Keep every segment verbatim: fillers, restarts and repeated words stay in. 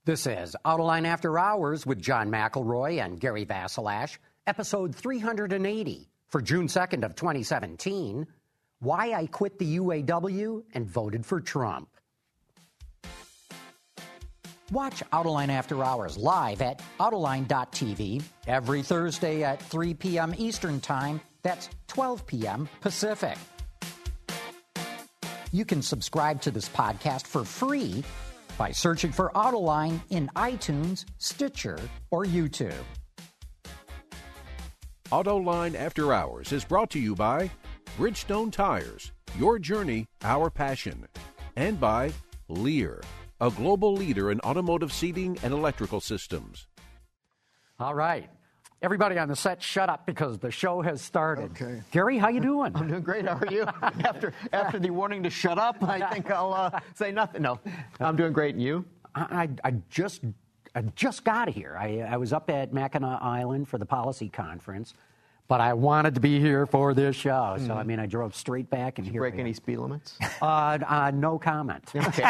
This is Autoline After Hours with John McElroy and Gary Vasilash, episode three hundred eighty for June second of twenty seventeen, Why I Quit the U A W and Voted for Trump. Watch Autoline After Hours live at Autoline dot T V every Thursday at three p.m. Eastern Time. That's twelve p.m. Pacific. You can subscribe to this podcast for free by searching for Autoline in iTunes, Stitcher, or YouTube. Autoline After Hours is brought to you by Bridgestone Tires, your journey, our passion, and by Lear, a global leader in automotive seating and electrical systems. All right. Everybody on the set, shut up because the show has started. Okay. Gary, how you doing? I'm doing great. How are you? after after the warning to shut up, I think I'll uh, say nothing. No, I'm doing great. And you? I, I just I just got here. I, I was up at Mackinac Island for the policy conference, but I wanted to be here for this show. So, mm. I mean, I drove straight back and Did you here. break any speed limits? Uh, uh, no comment. Okay.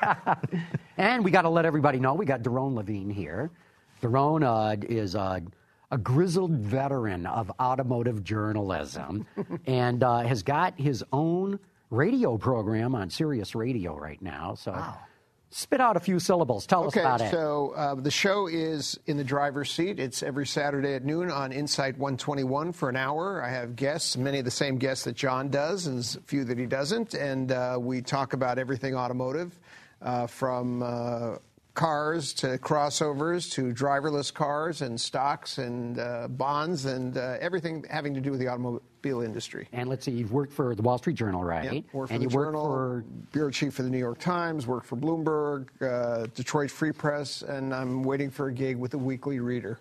And we got to let everybody know we got Daron Levine here. Daron uh, is uh, a grizzled veteran of automotive journalism and uh, has got his own radio program on Sirius Radio right now. So wow. Spit out a few syllables. Tell okay, us about it. So uh, the show is in the driver's seat. It's every Saturday at noon on Insight one twenty-one for an hour. I have guests, many of the same guests that John does and a few that he doesn't. And uh, we talk about everything automotive uh, from uh, cars to crossovers to driverless cars and stocks and uh, bonds and uh, everything having to do with the automobile industry. And let's see, you've worked for the Wall Street Journal, right? Yep, worked for and the you Journal, worked for bureau chief for the New York Times, worked for Bloomberg, uh, Detroit Free Press, and I'm waiting for a gig with the Weekly Reader.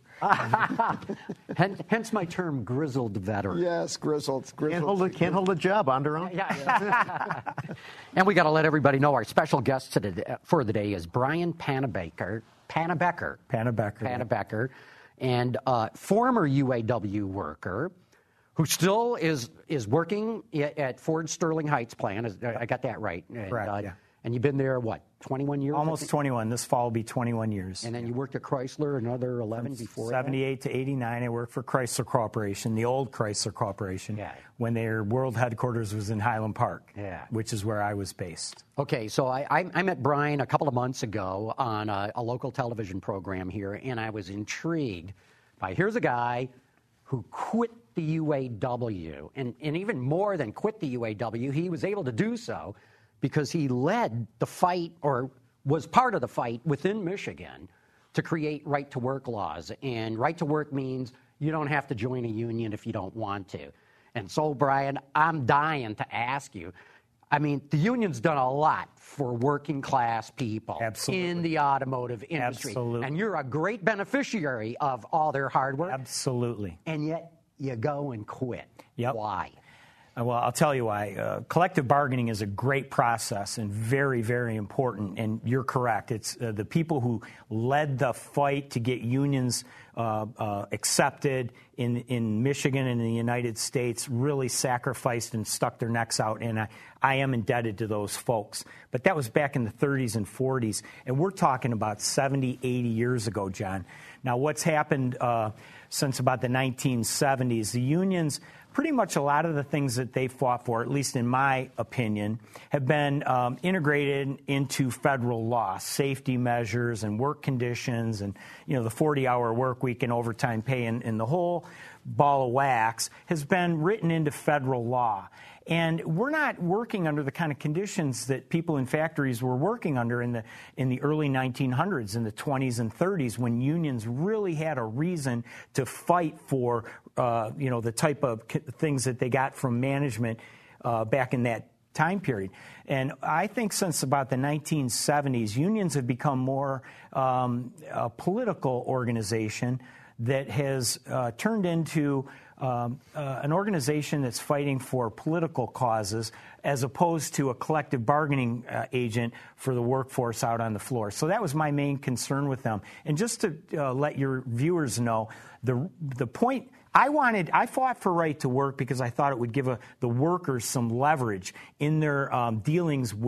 hence, hence my term, grizzled veteran. Yes, grizzled. grizzled. Can't hold a, can't hold a job on their own. Yeah, yeah. And we got to let everybody know our special guest today, for the day is Brian Panabaker. Panabecker. Panabecker. Panabecker. And uh, former U A W worker who still is is working at Ford Sterling Heights plant. I got that right. Correct, and, uh, yeah. And you've been there, what, twenty-one years? Almost twenty-one. This fall will be twenty-one years. And then you worked at Chrysler another eleven From before seventy-eight that? to eighty-nine, I worked for Chrysler Corporation, the old Chrysler Corporation, yeah. when their world headquarters was in Highland Park, yeah. which is where I was based. Okay, so I, I, I met Brian a couple of months ago on a, a local television program here, and I was intrigued by, here's a guy who quit the U A W, and, and even more than quit the U A W, he was able to do so because he led the fight, or was part of the fight within Michigan to create right-to-work laws. And right-to-work means you don't have to join a union if you don't want to. And so, Brian, I'm dying to ask you, I mean, the union's done a lot for working-class people Absolutely. in the automotive industry. Absolutely. And you're a great beneficiary of all their hard work. Absolutely. And yet you go and quit. Yep. Why? Well, I'll tell you why. Uh, collective bargaining is a great process and very, very important. And you're correct. It's uh, the people who led the fight to get unions uh, uh, accepted in, in Michigan and in the United States really sacrificed and stuck their necks out. And I, I am indebted to those folks. But that was back in the thirties and forties. And we're talking about seventy, eighty years ago, John. Now, what's happened uh, since about the nineteen seventies, the unions, pretty much a lot of the things that they fought for, at least in my opinion, have been um, integrated into federal law, safety measures and work conditions and, you know, the forty-hour work week and overtime pay and, and the whole ball of wax has been written into federal law. And we're not working under the kind of conditions that people in factories were working under in the in the early nineteen hundreds, in the twenties and thirties, when unions really had a reason to fight for, uh, you know, the type of things that they got from management uh, back in that time period. And I think since about the nineteen seventies, unions have become more um, a political organization that has uh, turned into Um, uh, an organization that's fighting for political causes as opposed to a collective bargaining uh, agent for the workforce out on the floor. So that was my main concern with them. And just to uh, let your viewers know, the the point, I wanted, I fought for right to work because I thought it would give a, the workers some leverage in their um, dealings with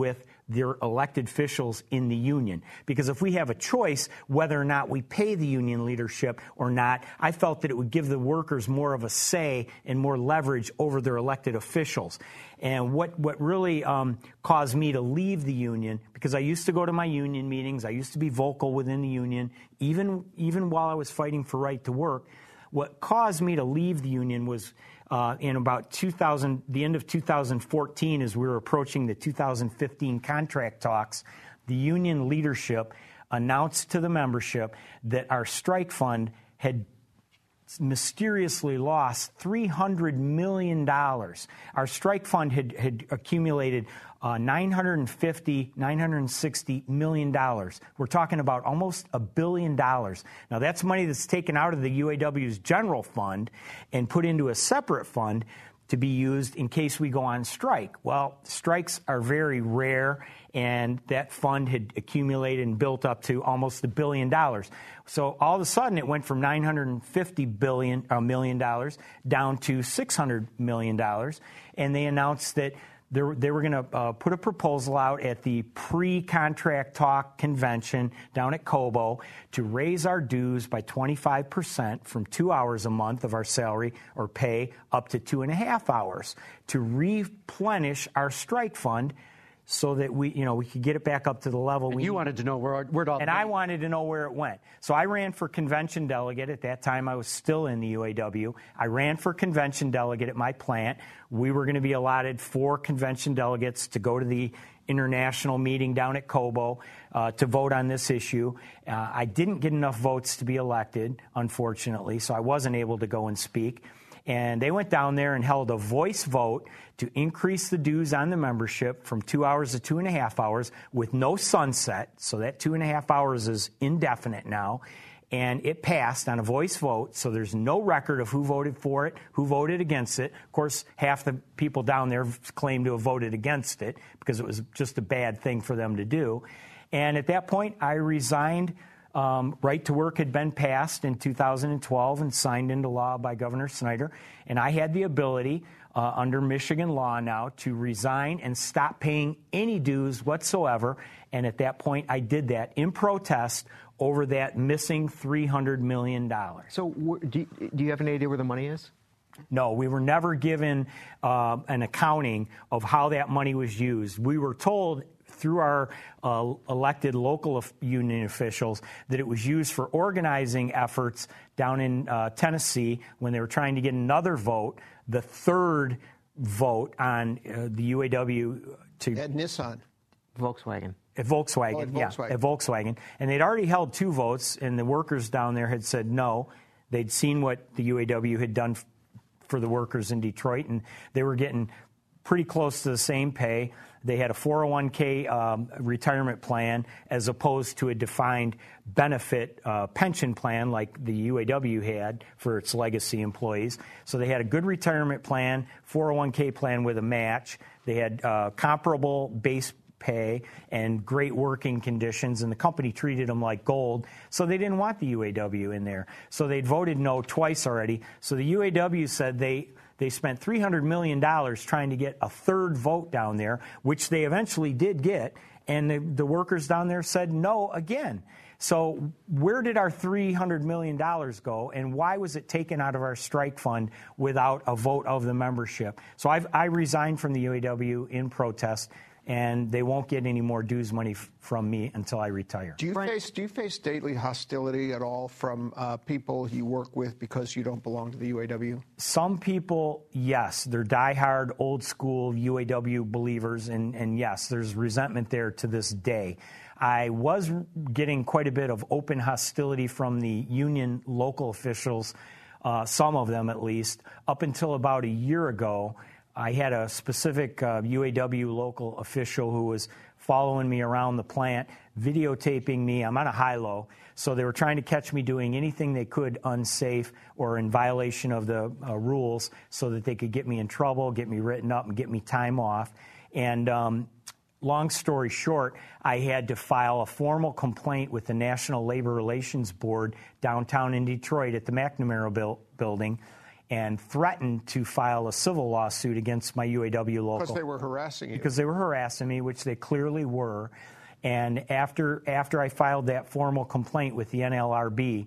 their elected officials in the union. Because if we have a choice whether or not we pay the union leadership or not, I felt that it would give the workers more of a say and more leverage over their elected officials. And what, what really um, caused me to leave the union, because I used to go to my union meetings, I used to be vocal within the union, even, even while I was fighting for right to work, what caused me to leave the union was uh, in about two thousand, the end of two thousand fourteen, as we were approaching the two thousand fifteen contract talks, the union leadership announced to the membership that our strike fund had mysteriously lost three hundred million dollars. Our strike fund had, had accumulated uh, nine hundred fifty, nine hundred sixty million dollars. We're talking about almost a billion dollars. Now, that's money that's taken out of the U A W's general fund and put into a separate fund to be used in case we go on strike. Well, strikes are very rare, and that fund had accumulated and built up to almost a billion dollars. So all of a sudden, it went from nine hundred fifty billion uh, million dollars down to six hundred million dollars, and they announced that they were, they were going to uh, put a proposal out at the pre-contract talk convention down at Cobo to raise our dues by twenty-five percent from two hours a month of our salary or pay up to two and a half hours to replenish our strike fund, so that we, you know, we could get it back up to the level and we you wanted to know where where it all and went. I wanted to know where it went. So I ran for convention delegate. At that time, I was still in the U A W. I ran for convention delegate at my plant. We were going to be allotted four convention delegates to go to the international meeting down at Cobo uh, to vote on this issue. Uh, I didn't get enough votes to be elected, unfortunately, so I wasn't able to go and speak. And they went down there and held a voice vote to increase the dues on the membership from two hours to two and a half hours with no sunset. So that two and a half hours is indefinite now. And it passed on a voice vote, so there's no record of who voted for it, who voted against it. Of course, half the people down there claim to have voted against it because it was just a bad thing for them to do. And at that point, I resigned. Um, right to work had been passed in two thousand twelve and signed into law by Governor Snyder, and I had the ability uh, under Michigan law now to resign and stop paying any dues whatsoever, and at that point I did that in protest over that missing three hundred million dollars. So wh- do, you, do you have any idea where the money is? No, we were never given uh, an accounting of how that money was used. We were told through our uh, elected local union officials that it was used for organizing efforts down in uh, Tennessee when they were trying to get another vote, the third vote on uh, the U A W to At Nissan. Volkswagen. At Volkswagen, Oh, at yeah, Volkswagen. at Volkswagen. And they'd already held two votes, and the workers down there had said no. They'd seen what the U A W had done f- for the workers in Detroit, and they were getting pretty close to the same pay. They had a four oh one k um, retirement plan as opposed to a defined benefit uh, pension plan like the U A W had for its legacy employees. So they had a good retirement plan, four oh one k plan with a match. They had uh, comparable base pay and great working conditions, and the company treated them like gold, so they didn't want the U A W in there. So they'd voted no twice already. So the U A W said they They spent three hundred million dollars trying to get a third vote down there, which they eventually did get, and the, the workers down there said no again. So where did our three hundred million dollars go, and why was it taken out of our strike fund without a vote of the membership? So I've, I resigned from the U A W in protest, and they won't get any more dues money f- from me until I retire. Do you face do you face daily hostility at all from uh, people you work with because you don't belong to the U A W? Some people, yes, they're diehard, old school U A W believers, and, and yes, there's resentment there to this day. I was getting quite a bit of open hostility from the union local officials, uh, some of them at least, up until about a year ago. I had a specific uh, U A W local official who was following me around the plant, videotaping me. I'm on a high-low, so they were trying to catch me doing anything they could unsafe or in violation of the uh, rules so that they could get me in trouble, get me written up, and get me time off. And um, long story short, I had to file a formal complaint with the National Labor Relations Board downtown in Detroit at the McNamara buil- building. and threatened to file a civil lawsuit against my U A W local. Because they were harassing you. Because they were harassing me, which they clearly were. And after after I filed that formal complaint with the N L R B,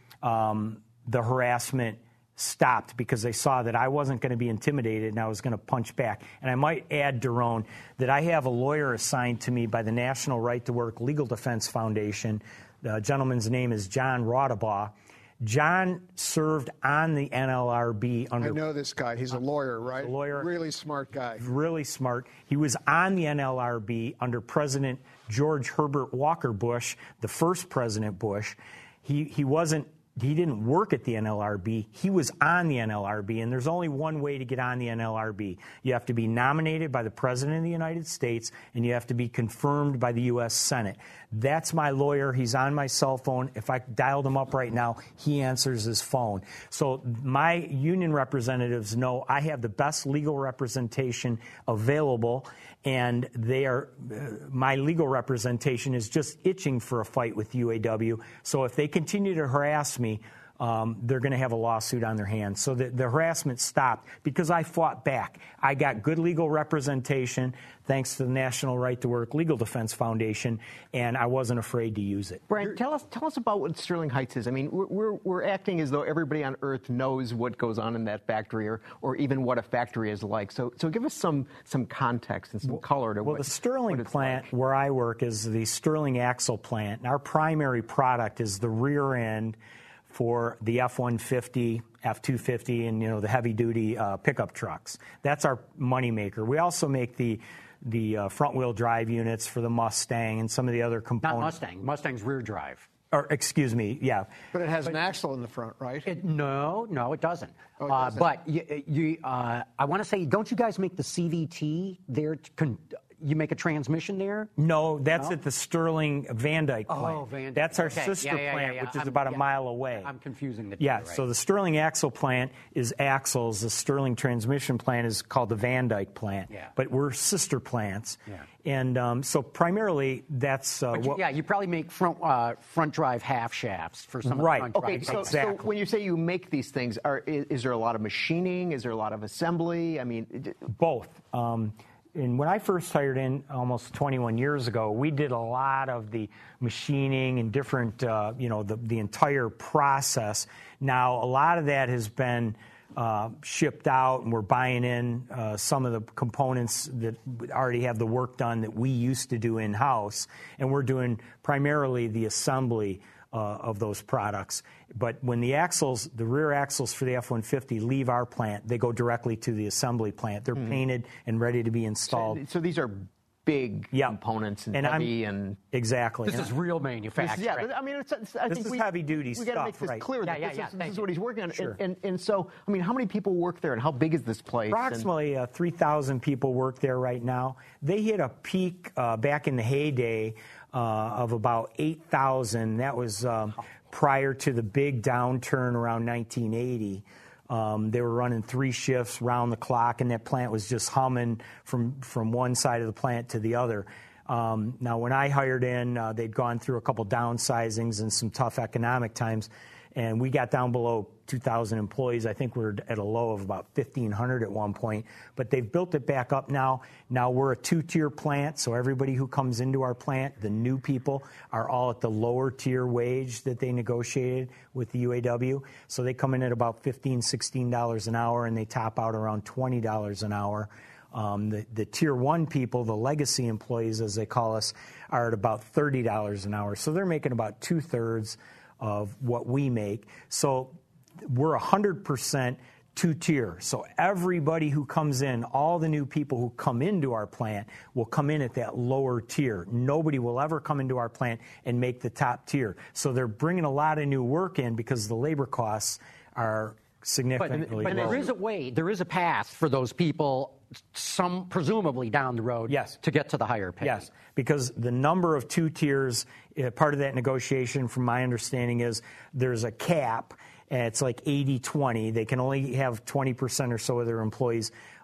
um, the harassment stopped because they saw that I wasn't going to be intimidated and I was going to punch back. And I might add, Daron, that I have a lawyer assigned to me by the National Right to Work Legal Defense Foundation. The gentleman's name is John Rodabaugh. John served on the N L R B under... I know this guy. He's a lawyer, right? A lawyer. Really smart guy. Really smart. He was on the N L R B under President George Herbert Walker Bush, the first President Bush. He he wasn't... He didn't work at the N L R B. He was on the N L R B, and there's only one way to get on the N L R B. You have to be nominated by the President of the United States, and you have to be confirmed by the U S Senate. That's my lawyer. He's on my cell phone. If I dialed him up right now, he answers his phone. So my union representatives know I have the best legal representation available, and they are, uh, my legal representation is just itching for a fight with U A W. So if they continue to harass me, um, they're going to have a lawsuit on their hands. So the, the harassment stopped because I fought back. I got good legal representation thanks to the National Right to Work Legal Defense Foundation, and I wasn't afraid to use it. Brian, tell us tell us about what Sterling Heights is. I mean, we're, we're, we're acting as though everybody on Earth knows what goes on in that factory or, or even what a factory is like. So so give us some some context and some well, color to well, what the Sterling what it's plant like. where I work is the Sterling Axle plant, and our primary product is the rear end for the F one fifty, F two fifty, and you know the heavy-duty uh, pickup trucks. That's our moneymaker. We also make the the uh, front-wheel drive units for the Mustang and some of the other components. Not Mustang. Mustang's rear drive. Or excuse me, yeah. But it has an axle in the front, right? It, no, no, it doesn't. Oh, it uh, doesn't. but you, you, uh, I want to say, don't you guys make the C V T there? To con- you make a transmission there? No, that's No? at the Sterling Van Dyke plant. Oh, Van Dyke. That's our Okay. sister Yeah, yeah, yeah, plant, yeah. which is I'm- about a yeah. mile away. I'm confusing the two, Yeah, right? so the Sterling Axle plant is axles. The Sterling transmission plant is called the Van Dyke plant. Yeah. But we're sister plants. Yeah. And um, so primarily that's uh, But you- what. yeah, you probably make front uh, front drive half shafts for some Right. of the front Okay, drive. so, Exactly. so when you say you make these things, are, is, is there a lot of machining? Is there a lot of assembly? I mean, d- Both. Um, and when I first hired in almost twenty-one years ago, we did a lot of the machining and different, uh, you know, the, the entire process. Now, a lot of that has been uh, shipped out, and we're buying in uh, some of the components that already have the work done that we used to do in-house, and we're doing primarily the assembly Uh, of those products. But when the axles, the rear axles for the F one fifty leave our plant, they go directly to the assembly plant. They're painted and ready to be installed. so these are big Yeah. components and, And I'm- heavy and Exactly. This And is real This- manufacturing. yeah, I mean, it's, it's, I This think is we, heavy-duty We got to stuff, make this right. clear Yeah, that yeah, this, yeah, is, this thank is you. what he's working on. Sure. And, and, and so, I mean, how many people work there, and how big is this place? And- Approximately uh, three thousand people work there right now. They hit a peak uh, back in the heyday uh, of about eight thousand. That was um, prior to the big downturn around nineteen eighty. Um, they were running three shifts round the clock, and that plant was just humming from, from one side of the plant to the other. Um, now, when I hired in, uh, they'd gone through a couple downsizings and some tough economic times, and we got down below two thousand employees. I think we're at a low of about fifteen hundred at one point, but they've built it back up now. Now we're a two-tier plant, so everybody who comes into our plant, the new people, are all at the lower tier wage that they negotiated with the U A W. So they come in at about fifteen dollars, sixteen dollars an hour, and they top out around twenty dollars an hour. Um, the, the tier one people, the legacy employees, as they call us, are at about thirty dollars an hour. So they're making about two-thirds of what we make. So we're one hundred percent two-tier. So everybody who comes in, all the new people who come into our plant will come in at that lower tier. Nobody will ever come into our plant and make the top tier. So they're bringing a lot of new work in because the labor costs are significantly But lower. there is a way, there is a path for those people, some presumably down the road, Yes. to get to the higher pay. Yes, because the number of two tiers, uh, part of that negotiation, from my understanding, is there's a cap, and it's like eighty twenty. They can only have twenty percent or so of their employees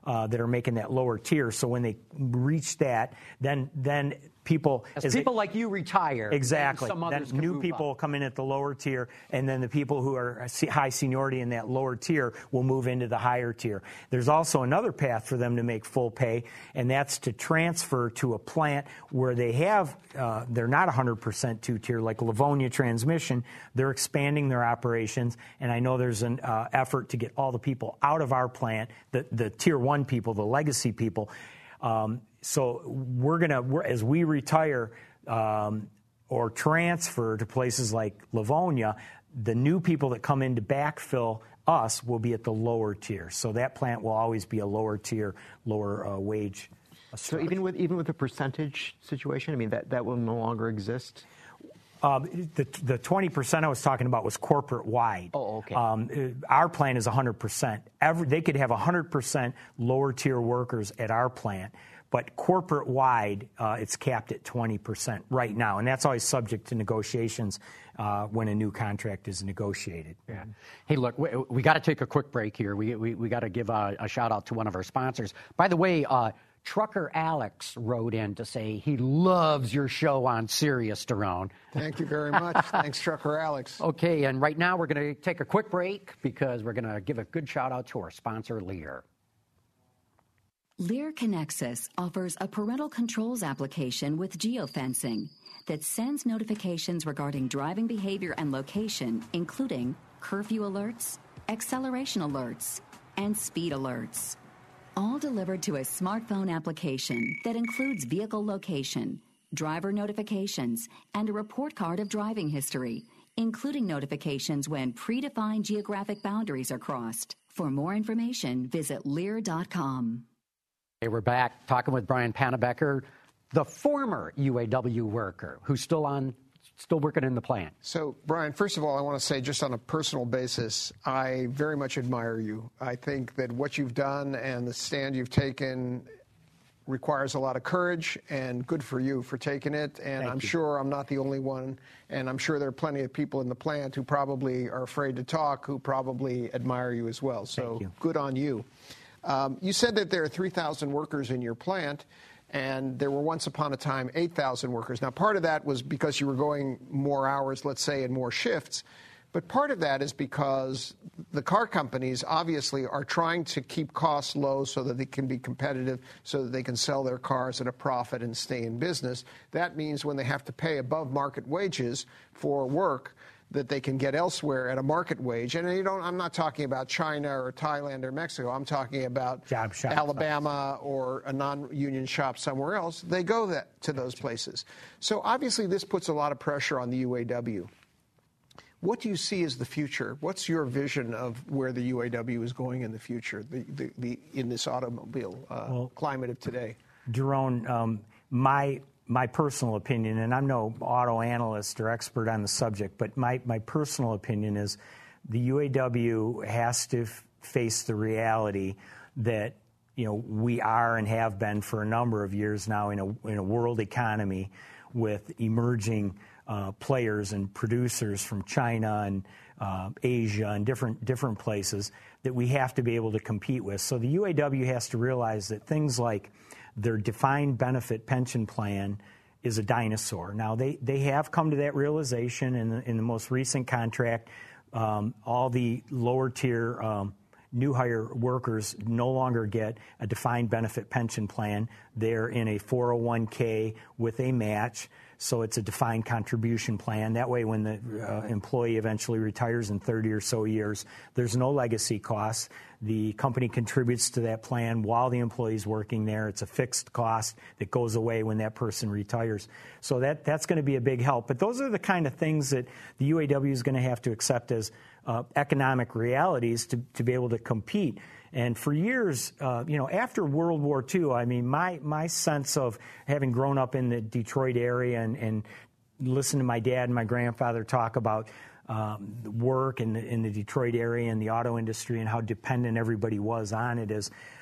uh, that are making that lower tier. So when they reach that, then then people as, as people it, like you retire, exactly. Some others then new people up. come in at the lower tier, and then the people who are high seniority in that lower tier will move into the higher tier. There's also another path for them to make full pay, and that's to transfer to a plant where they have uh, they're not one hundred percent two-tier like Livonia Transmission. They're expanding their operations, and I know there's an uh, effort to get all the people out of our plant, the the tier one people, the legacy people. Um, so we're gonna, we're, as we retire um, or transfer to places like Livonia, the new people that come in to backfill us will be at the lower tier. So that plant will always be a lower tier, lower uh, wage. So even with even with the percentage situation, I mean that, that will no longer exist. Um, the the twenty percent I was talking about was corporate wide. Oh, okay. Um, our plant is one hundred percent. Every, they could have one hundred percent lower tier workers at our plant, but corporate wide, uh, it's capped at twenty percent right now, and that's always subject to negotiations uh, when a new contract is negotiated. Yeah. Hey, look, we, we got to take a quick break here. We we, we got to give a, a shout out to one of our sponsors. By the way, uh, Trucker Alex wrote in to say he loves your show on Sirius, Daron. Thank you very much. Thanks, Trucker Alex. Okay, and right now we're going to take a quick break because we're going to give a good shout out to our sponsor, Lear. Lear Connexus offers a parental controls application with geofencing that sends notifications regarding driving behavior and location, including curfew alerts, acceleration alerts, and speed alerts. All delivered to a smartphone application that includes vehicle location, driver notifications, and a report card of driving history, including notifications when predefined geographic boundaries are crossed. For more information, visit Lear dot com. Hey, we're back talking with Brian Pannebecker, the former U A W worker who's still on, still working in the plant. So, Brian, first of all, I want to say just on a personal basis, I very much admire you. I think that what you've done and the stand you've taken requires a lot of courage, and good for you for taking it. And Thank I'm you. sure I'm not the only one, and I'm sure there are plenty of people in the plant who probably are afraid to talk, who probably admire you as well. So Thank you. Good on you. Um, you said that there are three thousand workers in your plant, and there were once upon a time eight thousand workers. Now, part of that was because you were going more hours, let's say, and more shifts. But part of that is because the car companies obviously are trying to keep costs low so that they can be competitive, so that they can sell their cars at a profit and stay in business. That means when they have to pay above market wages for work that they can get elsewhere at a market wage. And you don't, I'm not talking about China or Thailand or Mexico. I'm talking about Job shop Alabama or a non-union shop somewhere else. They go that, to those places. So obviously this puts a lot of pressure on the U A W. What do you see as the future? What's your vision of where the U A W is going in the future, the, the, the, in this automobile uh, Well, climate of today? Daron, um, my my personal opinion, and I'm no auto analyst or expert on the subject, but my, my personal opinion is the U A W has to f- face the reality that, you know, we are and have been for a number of years now in a in a world economy with emerging uh, players and producers from China and uh, Asia and different different places that we have to be able to compete with. So the U A W has to realize that things like their defined benefit pension plan is a dinosaur. Now, they, they have come to that realization in the, in the most recent contract. Um, all the lower tier um, new hire workers no longer get a defined benefit pension plan. They're in a four oh one k with a match, so it's a defined contribution plan. That way, when the uh, employee eventually retires in thirty or so years, there's no legacy costs. The company contributes to that plan while the employee's working there. It's a fixed cost that goes away when that person retires. So that that's going to be a big help. But those are the kind of things that the U A W is going to have to accept as uh, economic realities to, to be able to compete. And for years, uh, you know, after World War Two, I mean, my, my sense of having grown up in the Detroit area and, and listened to my dad and my grandfather talk about um, work in the, in the Detroit area and the auto industry and how dependent everybody was on it is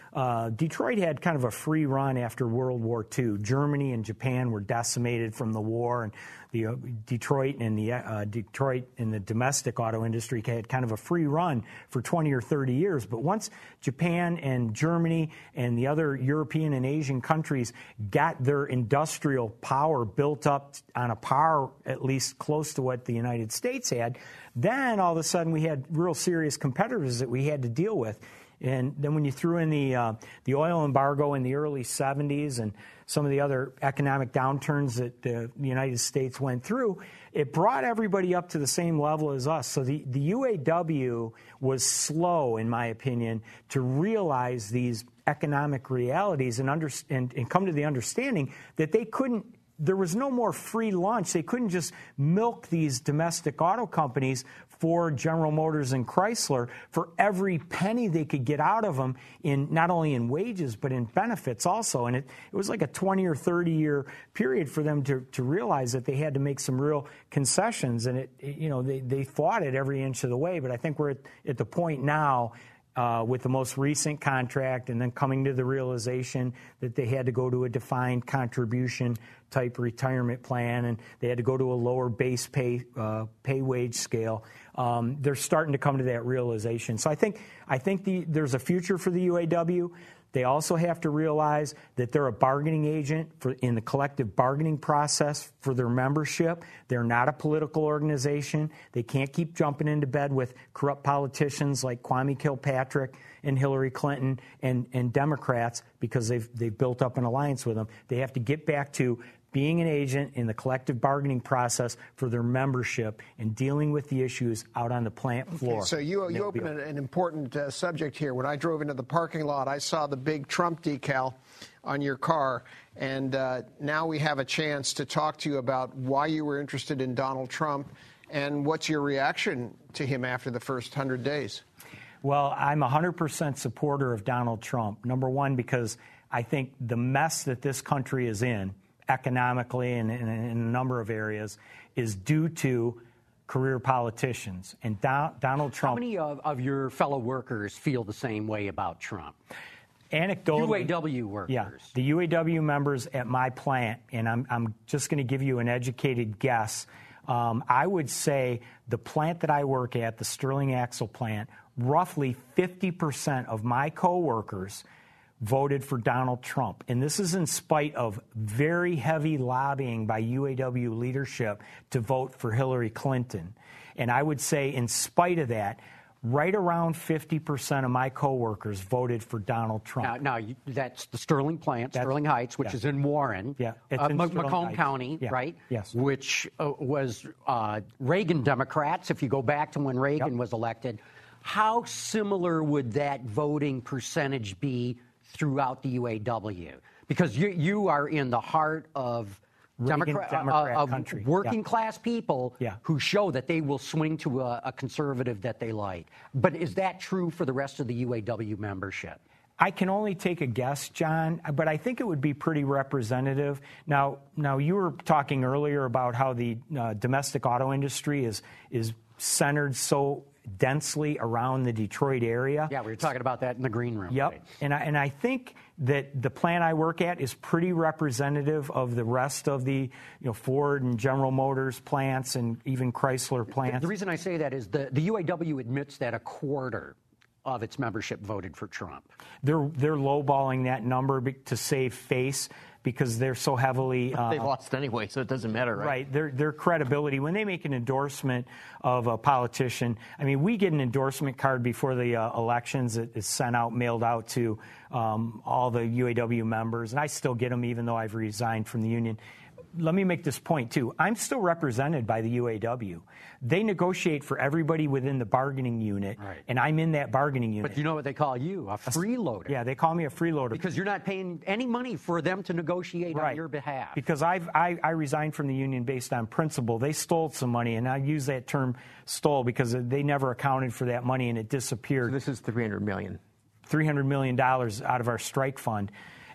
uh, Detroit had kind of a free run after World War Two. Germany and Japan were decimated from the war, and the uh, Detroit and the uh, Detroit and the domestic auto industry had kind of a free run for twenty or thirty years. But once Japan and Germany and the other European and Asian countries got their industrial power built up on a par at least close to what the United States had, then all of a sudden we had real serious competitors that we had to deal with. And then when you threw in the uh, the oil embargo in the early seventies and some of the other economic downturns that the United States went through, it brought everybody up to the same level as us. So the, the U A W was slow, in my opinion, to realize these economic realities and, under, and, and come to the understanding that they couldn't, there was no more free lunch. They couldn't just milk these domestic auto companies, Ford, General Motors, and Chrysler, for every penny they could get out of them, in not only in wages but in benefits also. And it, it was like a twenty or thirty year period for them to, to realize that they had to make some real concessions. And it, it you know they, they fought it every inch of the way. But I think we're at, at the point now, Uh, with the most recent contract, and then coming to the realization that they had to go to a defined contribution type retirement plan, and they had to go to a lower base pay uh, pay wage scale. Um, they're starting to come to that realization. So I think I think the, there's a future for the U A W. They also have to realize that they're a bargaining agent for, in the collective bargaining process for their membership. They're not a political organization. They can't keep jumping into bed with corrupt politicians like Kwame Kilpatrick and Hillary Clinton and, and Democrats because they've, they've built up an alliance with them. They have to get back to being an agent in the collective bargaining process for their membership and dealing with the issues out on the plant floor. Okay, so you, you opened an, an important uh, subject here. When I drove into the parking lot, I saw the big Trump decal on your car, and uh, now we have a chance to talk to you about why you were interested in Donald Trump and what's your reaction to him after the first one hundred days. Well, I'm a one hundred percent supporter of Donald Trump. Number one, because I think the mess that this country is in, economically and in, in a number of areas, is due to career politicians. And Don, Donald Trump... How many of, of your fellow workers feel the same way about Trump? Anecdotally, U A W workers. Yeah, the U A W members at my plant, and I'm, I'm just going to give you an educated guess. Um, I would say the plant that I work at, the Sterling Axle plant, roughly fifty percent of my coworkers voted for Donald Trump. And this is in spite of very heavy lobbying by U A W leadership to vote for Hillary Clinton. And I would say in spite of that, right around fifty percent of my coworkers voted for Donald Trump. Now, now you, that's the Sterling plant, That's, Sterling Heights, which yeah. is in Warren, yeah, it's uh, in M- Sterling Macomb Heights. County, Yeah. right? Yes. Which uh, was uh, Reagan Democrats, if you go back to when Reagan Yep. was elected. How similar would that voting percentage be throughout the U A W? Because you you are in the heart of Reagan Democrat, Democrat uh, of country. working Yeah. class people Yeah. who show that they will swing to a, a conservative that they like. But is that true for the rest of the U A W membership? I can only take a guess, John, but I think it would be pretty representative. Now, now you were talking earlier about how the uh, domestic auto industry is is centered so densely around the Detroit area. Yeah, we were talking about that in the green room. Yep, Right? and I, and I think that the plant I work at is pretty representative of the rest of the, you know, Ford and General Motors plants and even Chrysler plants. The reason I say that is the, the U A W admits that a quarter of its membership voted for Trump. They're they're lowballing that number be- to save face because they're so heavily. Uh, They've lost anyway, so it doesn't matter, right? Right. Their their credibility when they make an endorsement of a politician. I mean, we get an endorsement card before the uh, elections. It is sent out, mailed out to um, all the U A W members, and I still get them even though I've resigned from the union. Let me make this point, too. I'm still represented by the U A W. They negotiate for everybody within the bargaining unit, Right. and I'm in that bargaining unit. But you know what they call you? A freeloader. Yeah, they call me a freeloader. Because you're not paying any money for them to negotiate Right. on your behalf. Because I've, I, I resigned from the union based on principle. They stole some money, and I use that term stole because they never accounted for that money, and it disappeared. So this is three hundred million dollars. three hundred million dollars out of our strike fund.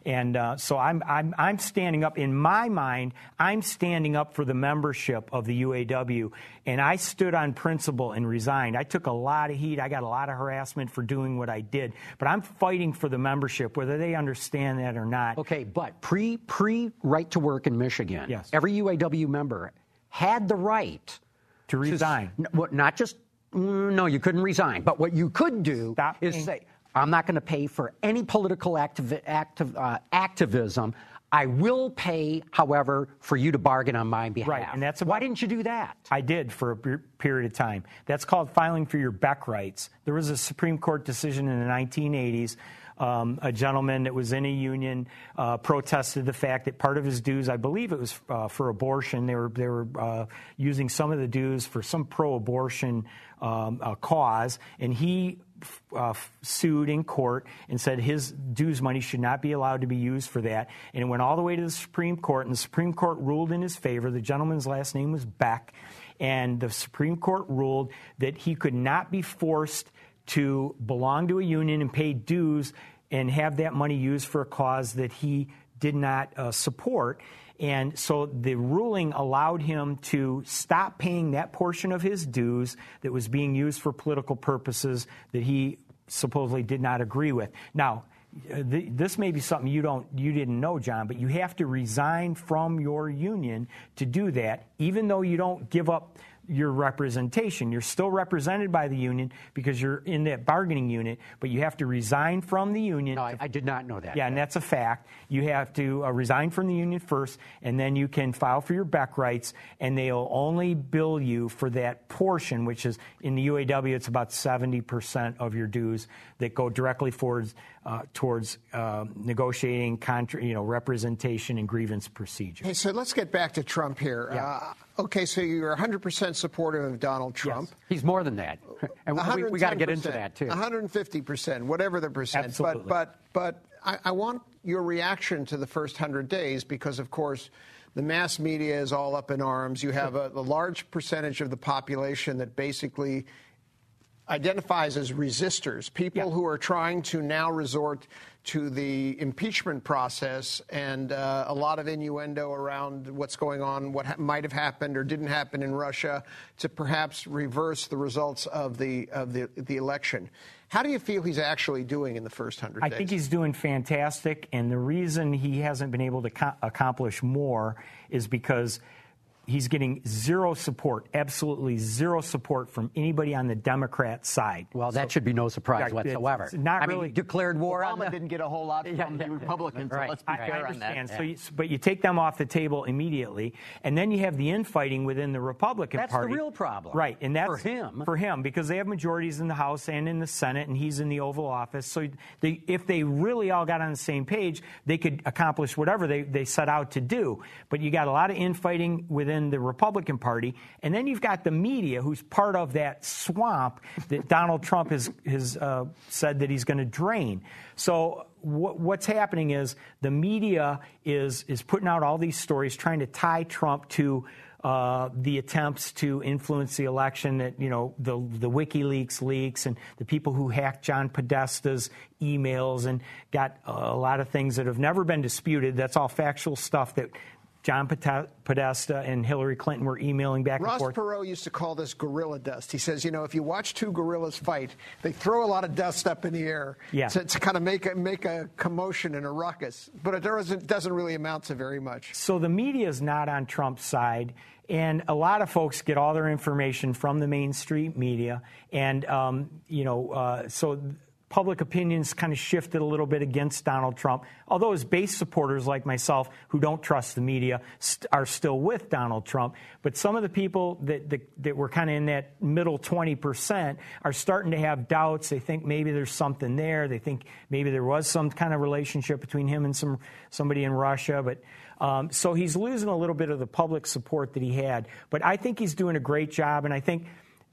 And uh, so I'm, I'm, I'm standing up. In my mind, I'm standing up for the membership of the U A W. And I stood on principle and resigned. I took a lot of heat. I got a lot of harassment for doing what I did. But I'm fighting for the membership, whether they understand that or not. Okay, but pre, pre right to work in Michigan, yes. every U A W member had the right to resign. To, not just, no, you couldn't resign. But what you could do Stop is paying. say, I'm not going to pay for any political activ- activ- uh, activism. I will pay, however, for you to bargain on my behalf. Right, and that's about, why didn't you do that? I did for a period of time. That's called filing for your Beck rights. There was a Supreme Court decision in the nineteen eighties. Um, a gentleman that was in a union uh, protested the fact that part of his dues, I believe it was uh, for abortion, they were they were uh, using some of the dues for some pro-abortion um, uh, cause, and he uh, sued in court and said his dues money should not be allowed to be used for that. And it went all the way to the Supreme Court, and the Supreme Court ruled in his favor. The gentleman's last name was Beck, and the Supreme Court ruled that he could not be forced to belong to a union and pay dues and have that money used for a cause that he did not uh, support. And so the ruling allowed him to stop paying that portion of his dues that was being used for political purposes that he supposedly did not agree with. Now, th- this may be something you don't, you didn't know, John, but you have to resign from your union to do that, even though you don't give up your representation. You're still represented by the union because you're in that bargaining unit, but you have to resign from the union. No, I, I did not know that. Yeah, and that's a fact. You have to uh, resign from the union first, and then you can file for your Beck rights, and they'll only bill you for that portion, which is, in the U A W, it's about seventy percent of your dues that go directly towards, uh, towards uh, negotiating, contra- you know, representation and grievance procedure. Hey, so let's get back to Trump here. Yeah. Uh, okay, so you're one hundred percent supportive of Donald Trump. Yes. He's more than that. And we, we got to get into that, too. one hundred fifty percent, whatever the percent. Absolutely. But, but, but I, I want your reaction to the first one hundred days because, of course, the mass media is all up in arms. You have a, a large percentage of the population that basically identifies as resistors, people Yeah. who are trying to now resort to the impeachment process, and uh, a lot of innuendo around what's going on, what ha- might have happened or didn't happen in Russia, to perhaps reverse the results of the of the, the election. How do you feel he's actually doing in the first hundred I days? think he's doing fantastic, and the reason he hasn't been able to co- accomplish more is because he's getting zero support, absolutely zero support from anybody on the Democrat side. Well, that so, should be no surprise yeah, whatsoever. It's not I really mean, he declared war Obama on the... didn't get a whole lot from yeah, yeah, the Republicans, right. so let's be I, fair I on that. understand. So, you, but you take them off the table immediately, and then you have the infighting within the Republican that's Party. That's the real problem. Right, and that's for him. For him, because they have majorities in the House and in the Senate, and he's in the Oval Office. So they, if they really all got on the same page, they could accomplish whatever they, they set out to do. But you got a lot of infighting within the Republican Party, and then you've got the media, who's part of that swamp that Donald Trump has, has uh, said that he's going to drain. So w- what's happening is the media is is putting out all these stories, trying to tie Trump to uh, the attempts to influence the election, that, you know, the the WikiLeaks leaks and the people who hacked John Podesta's emails and got a lot of things that have never been disputed. That's all factual stuff that John Podesta and Hillary Clinton were emailing back Ross and forth. Ross Perot used to call this gorilla dust. He says, you know, if you watch two gorillas fight, they throw a lot of dust up in the air yeah. to, to kind of make a, make a commotion and a ruckus. But it doesn't, doesn't really amount to very much. So the media is not on Trump's side. And a lot of folks get all their information from the mainstream media. And, um, you know, uh, so public opinion's kind of shifted a little bit against Donald Trump, although his base supporters like myself who don't trust the media st- are still with Donald Trump. But some of the people that, that, that were kind of in that middle twenty percent are starting to have doubts. They think maybe there's something there. They think maybe there was some kind of relationship between him and some somebody in Russia. But um, so he's losing a little bit of the public support that he had. But I think he's doing a great job, and I think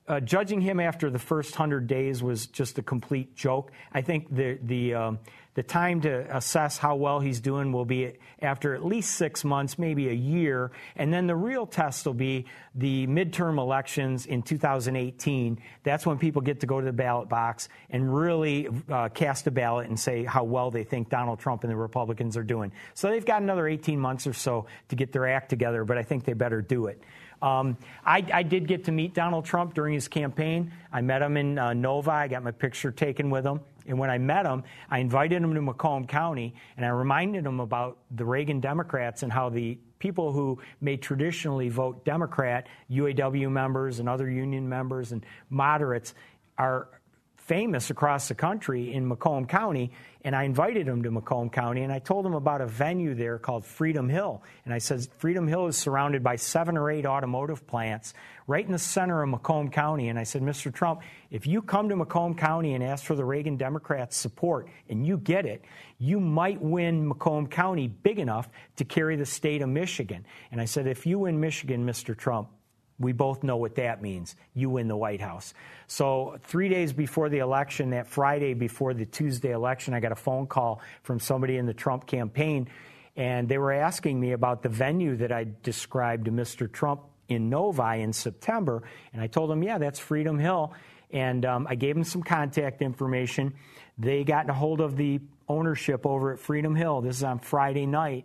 uh, judging him after the first hundred days was just a complete joke. I think the the um, the time to assess how well he's doing will be after at least six months, maybe a year, and then the real test will be the midterm elections in two thousand eighteen. That's when people get to go to the ballot box and really uh, cast a ballot and say how well they think Donald Trump and the Republicans are doing. So they've got another eighteen months or so to get their act together, but I think they better do it. Um, I, I did get to meet Donald Trump during his campaign. I met him in uh, Novi. I got my picture taken with him. And when I met him, I invited him to Macomb County, and I reminded him about the Reagan Democrats and how the people who may traditionally vote Democrat, U A W members and other union members and moderates, are famous across the country in Macomb County. And I invited him to Macomb County, and I told him about a venue there called Freedom Hill. And I said, Freedom Hill is surrounded by seven or eight automotive plants right in the center of Macomb County. And I said, Mister Trump, if you come to Macomb County and ask for the Reagan Democrats' support and you get it, you might win Macomb County big enough to carry the state of Michigan. And I said, if you win Michigan, Mister Trump, we both know what that means. You win the White House. So three days before the election, that Friday before the Tuesday election, I got a phone call from somebody in the Trump campaign, and they were asking me about the venue that I described to Mister Trump in Novi in September. And I told them, yeah, that's Freedom Hill. And um, I gave them some contact information. They got a hold of the ownership over at Freedom Hill. This is on Friday night.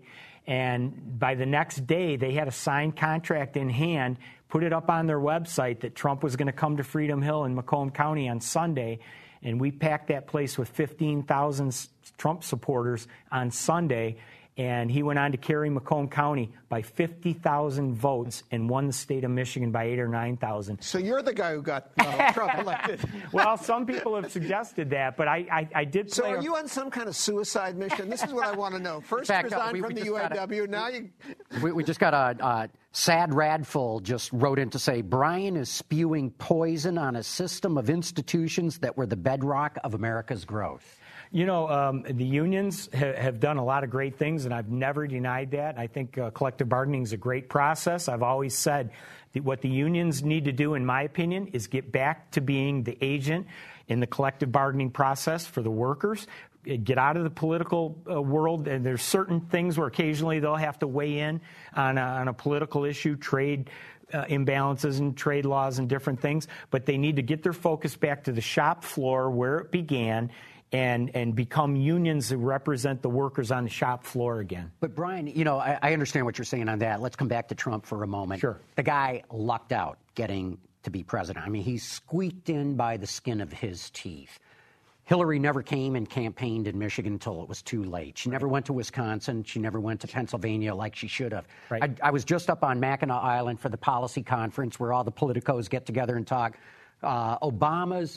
And by the next day, they had a signed contract in hand, put it up on their website that Trump was going to come to Freedom Hill in Macomb County on Sunday. And we packed that place with fifteen thousand Trump supporters on Sunday. And he went on to carry Macomb County by fifty thousand votes and won the state of Michigan by eight or nine thousand. So you're the guy who got Donald Trump elected. Well, some people have suggested that, but I, I, I did So play are a- you on some kind of suicide mission? This is what I want to know. First fact, you resigned we- from we the just U A got a- W, now you... We, we just got a, a sad Radful just wrote in to say Brian is spewing poison on a system of institutions that were the bedrock of America's growth. You know, um, the unions ha- have done a lot of great things, and I've never denied that. I think uh, collective bargaining is a great process. I've always said that what the unions need to do, in my opinion, is get back to being the agent in the collective bargaining process for the workers. Get out of the political uh, world, and there's certain things where occasionally they'll have to weigh in on a, on a political issue, trade uh, imbalances and trade laws and different things, but they need to get their focus back to the shop floor where it began and and become unions that represent the workers on the shop floor again. But, Brian, you know, I, I understand what you're saying on that. Let's come back to Trump for a moment. Sure. The guy lucked out getting to be president. I mean, he squeaked in by the skin of his teeth. Hillary never came and campaigned in Michigan until it was too late. She never went to Wisconsin. She never went to Pennsylvania like she should have. Right. I, I was just up on Mackinac Island for the policy conference where all the politicos get together and talk. Uh, Obama's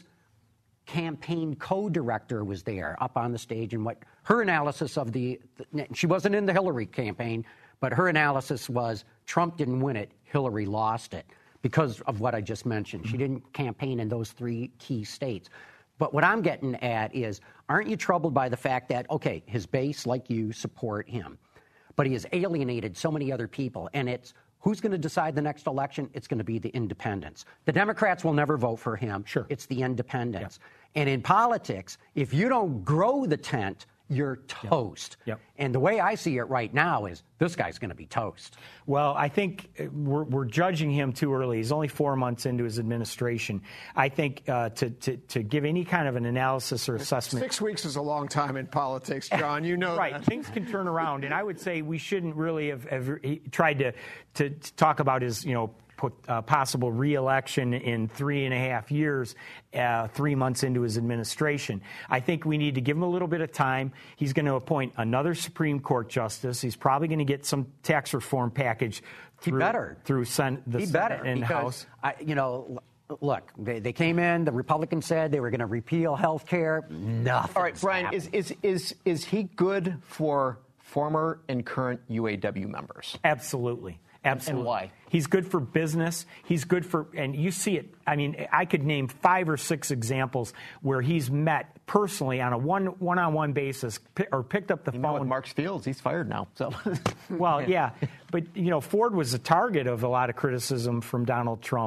campaign co-director was there up on the stage, and what her analysis of the, the she wasn't in the Hillary campaign, but her analysis was Trump didn't win it, Hillary lost it because of what I just mentioned. Mm-hmm. She didn't campaign in those three key states. But what I'm getting at is, aren't you troubled by the fact that, okay, his base, like you, support him, but he has alienated so many other people, and it's who's going to decide the next election? It's going to be the independents. The Democrats will never vote for him. Sure. It's the independents. Yep. And in politics, if you don't grow the tent, you're toast. Yep. Yep. And the way I see it right now is this guy's going to be toast. Well, I think we're, we're judging him too early. He's only four months into his administration. I think uh, to, to, to give any kind of an analysis or assessment. Six weeks is a long time in politics, John. You know right. that. Things can turn around. And I would say we shouldn't really have, have tried to, to, to talk about his, you know, Put, uh, possible re-election in three and a half years, uh, three months into his administration. I think we need to give him a little bit of time. He's going to appoint another Supreme Court justice. He's probably going to get some tax reform package through, he better. through sen- the he Senate better, and because, House. I, you know, look, they, they came in, the Republicans said they were going to repeal health care. Nothing. All right, Brian, is, is, is, is he good for former and current U A W members? Absolutely. Absolutely. And why? He's good for business. He's good for, and you see it. I mean, I could name five or six examples where he's met personally on a one one-on-one basis, or picked up the you phone. Know with Marks Fields, he's fired now. So, well, yeah, but you know, Ford was a target of a lot of criticism from Donald Trump.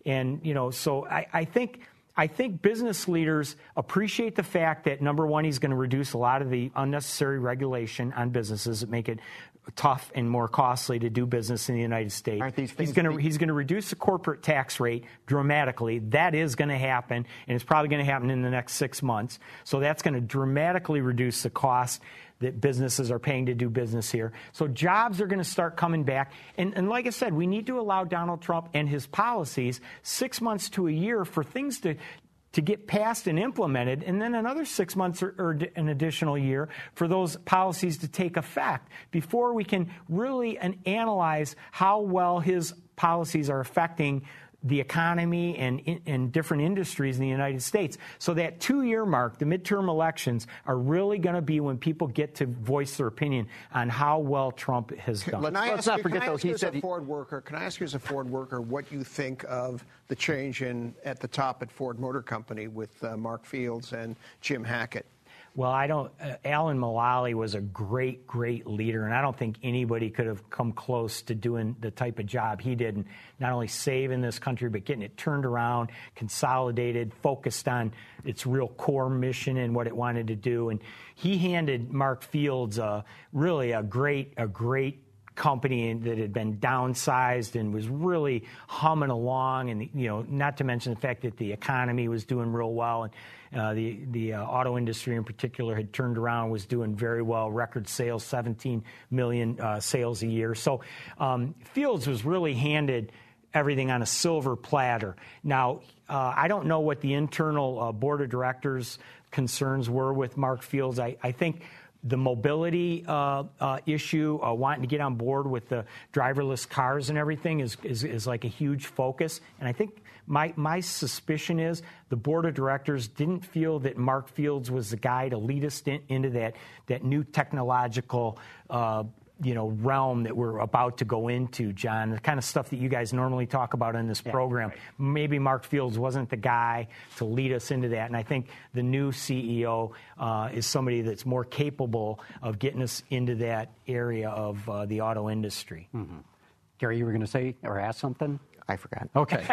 And, you know, so I, I think I think business leaders appreciate the fact that, number one, he's going to reduce a lot of the unnecessary regulation on businesses that make it tough and more costly to do business in the United States. Aren't these things he's going to be- he's going to reduce the corporate tax rate dramatically. That is going to happen, and it's probably going to happen in the next six months. So that's going to dramatically reduce the cost that businesses are paying to do business here. So jobs are going to start coming back. And, and like I said, we need to allow Donald Trump and his policies six months to a year for things to to get passed and implemented, and then another six months or, or an additional year for those policies to take effect before we can really an, analyze how well his policies are affecting the economy and, and different industries in the United States. So that two-year mark, the midterm elections, are really going to be when people get to voice their opinion on how well Trump has done. Can I Let's ask not you, forget, can I though, ask he you as said a he- Ford worker, can I ask you as a Ford worker what you think of the change in at the top at Ford Motor Company with uh, Mark Fields and Jim Hackett? Well, I don't. Uh, Alan Mulally was a great, great leader, and I don't think anybody could have come close to doing the type of job he did, and not only saving this country, but getting it turned around, consolidated, focused on its real core mission and what it wanted to do. And he handed Mark Fields uh, really a great, a great. company that had been downsized and was really humming along, and you know, not to mention the fact that the economy was doing real well, and uh, the the uh, auto industry in particular had turned around, was doing very well, record sales, seventeen million uh, sales a year. So um, Fields was really handed everything on a silver platter. Now, uh, I don't know what the internal uh, board of directors concerns were with Mark Fields. I, I think the mobility uh, uh, issue, uh, wanting to get on board with the driverless cars and everything is, is, is like a huge focus. And I think my, my suspicion is the board of directors didn't feel that Mark Fields was the guy to lead us in, into that, that new technological uh, you know, realm that we're about to go into, John, the kind of stuff that you guys normally talk about in this program. Yeah, right. Maybe Mark Fields wasn't the guy to lead us into that. And I think the new C E O uh, is somebody that's more capable of getting us into that area of uh, the auto industry. Mm-hmm. Gary, you were going to say or ask something? I forgot. Okay.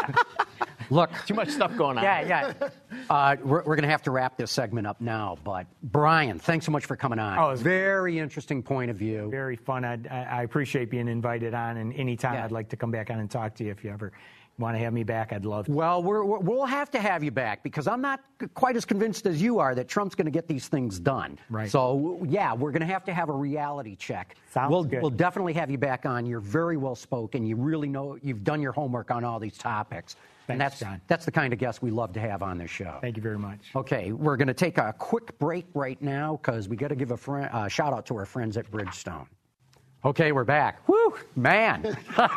Look. Too much stuff going on. Yeah, yeah. Uh, we're we're going to have to wrap this segment up now, but Brian, thanks so much for coming on. Oh, it was very interesting point of view. Very fun. I'd, I appreciate being invited on, and anytime Yeah. I'd like to come back on and talk to you if you ever want to have me back, I'd love to. Well, we're, we're, we'll have to have you back because I'm not quite as convinced as you are that Trump's going to get these things done. Right. So, yeah, we're going to have to have a reality check. Sounds we'll, good. We'll definitely have you back on. You're very well spoken. You really know, you've done your homework on all these topics. And Thanks, that's, John. that's the kind of guest we love to have on this show. Thank you very much. Okay, we're going to take a quick break right now because we got to give a fr- uh, shout out to our friends at Bridgestone. Okay, we're back. Woo, man! All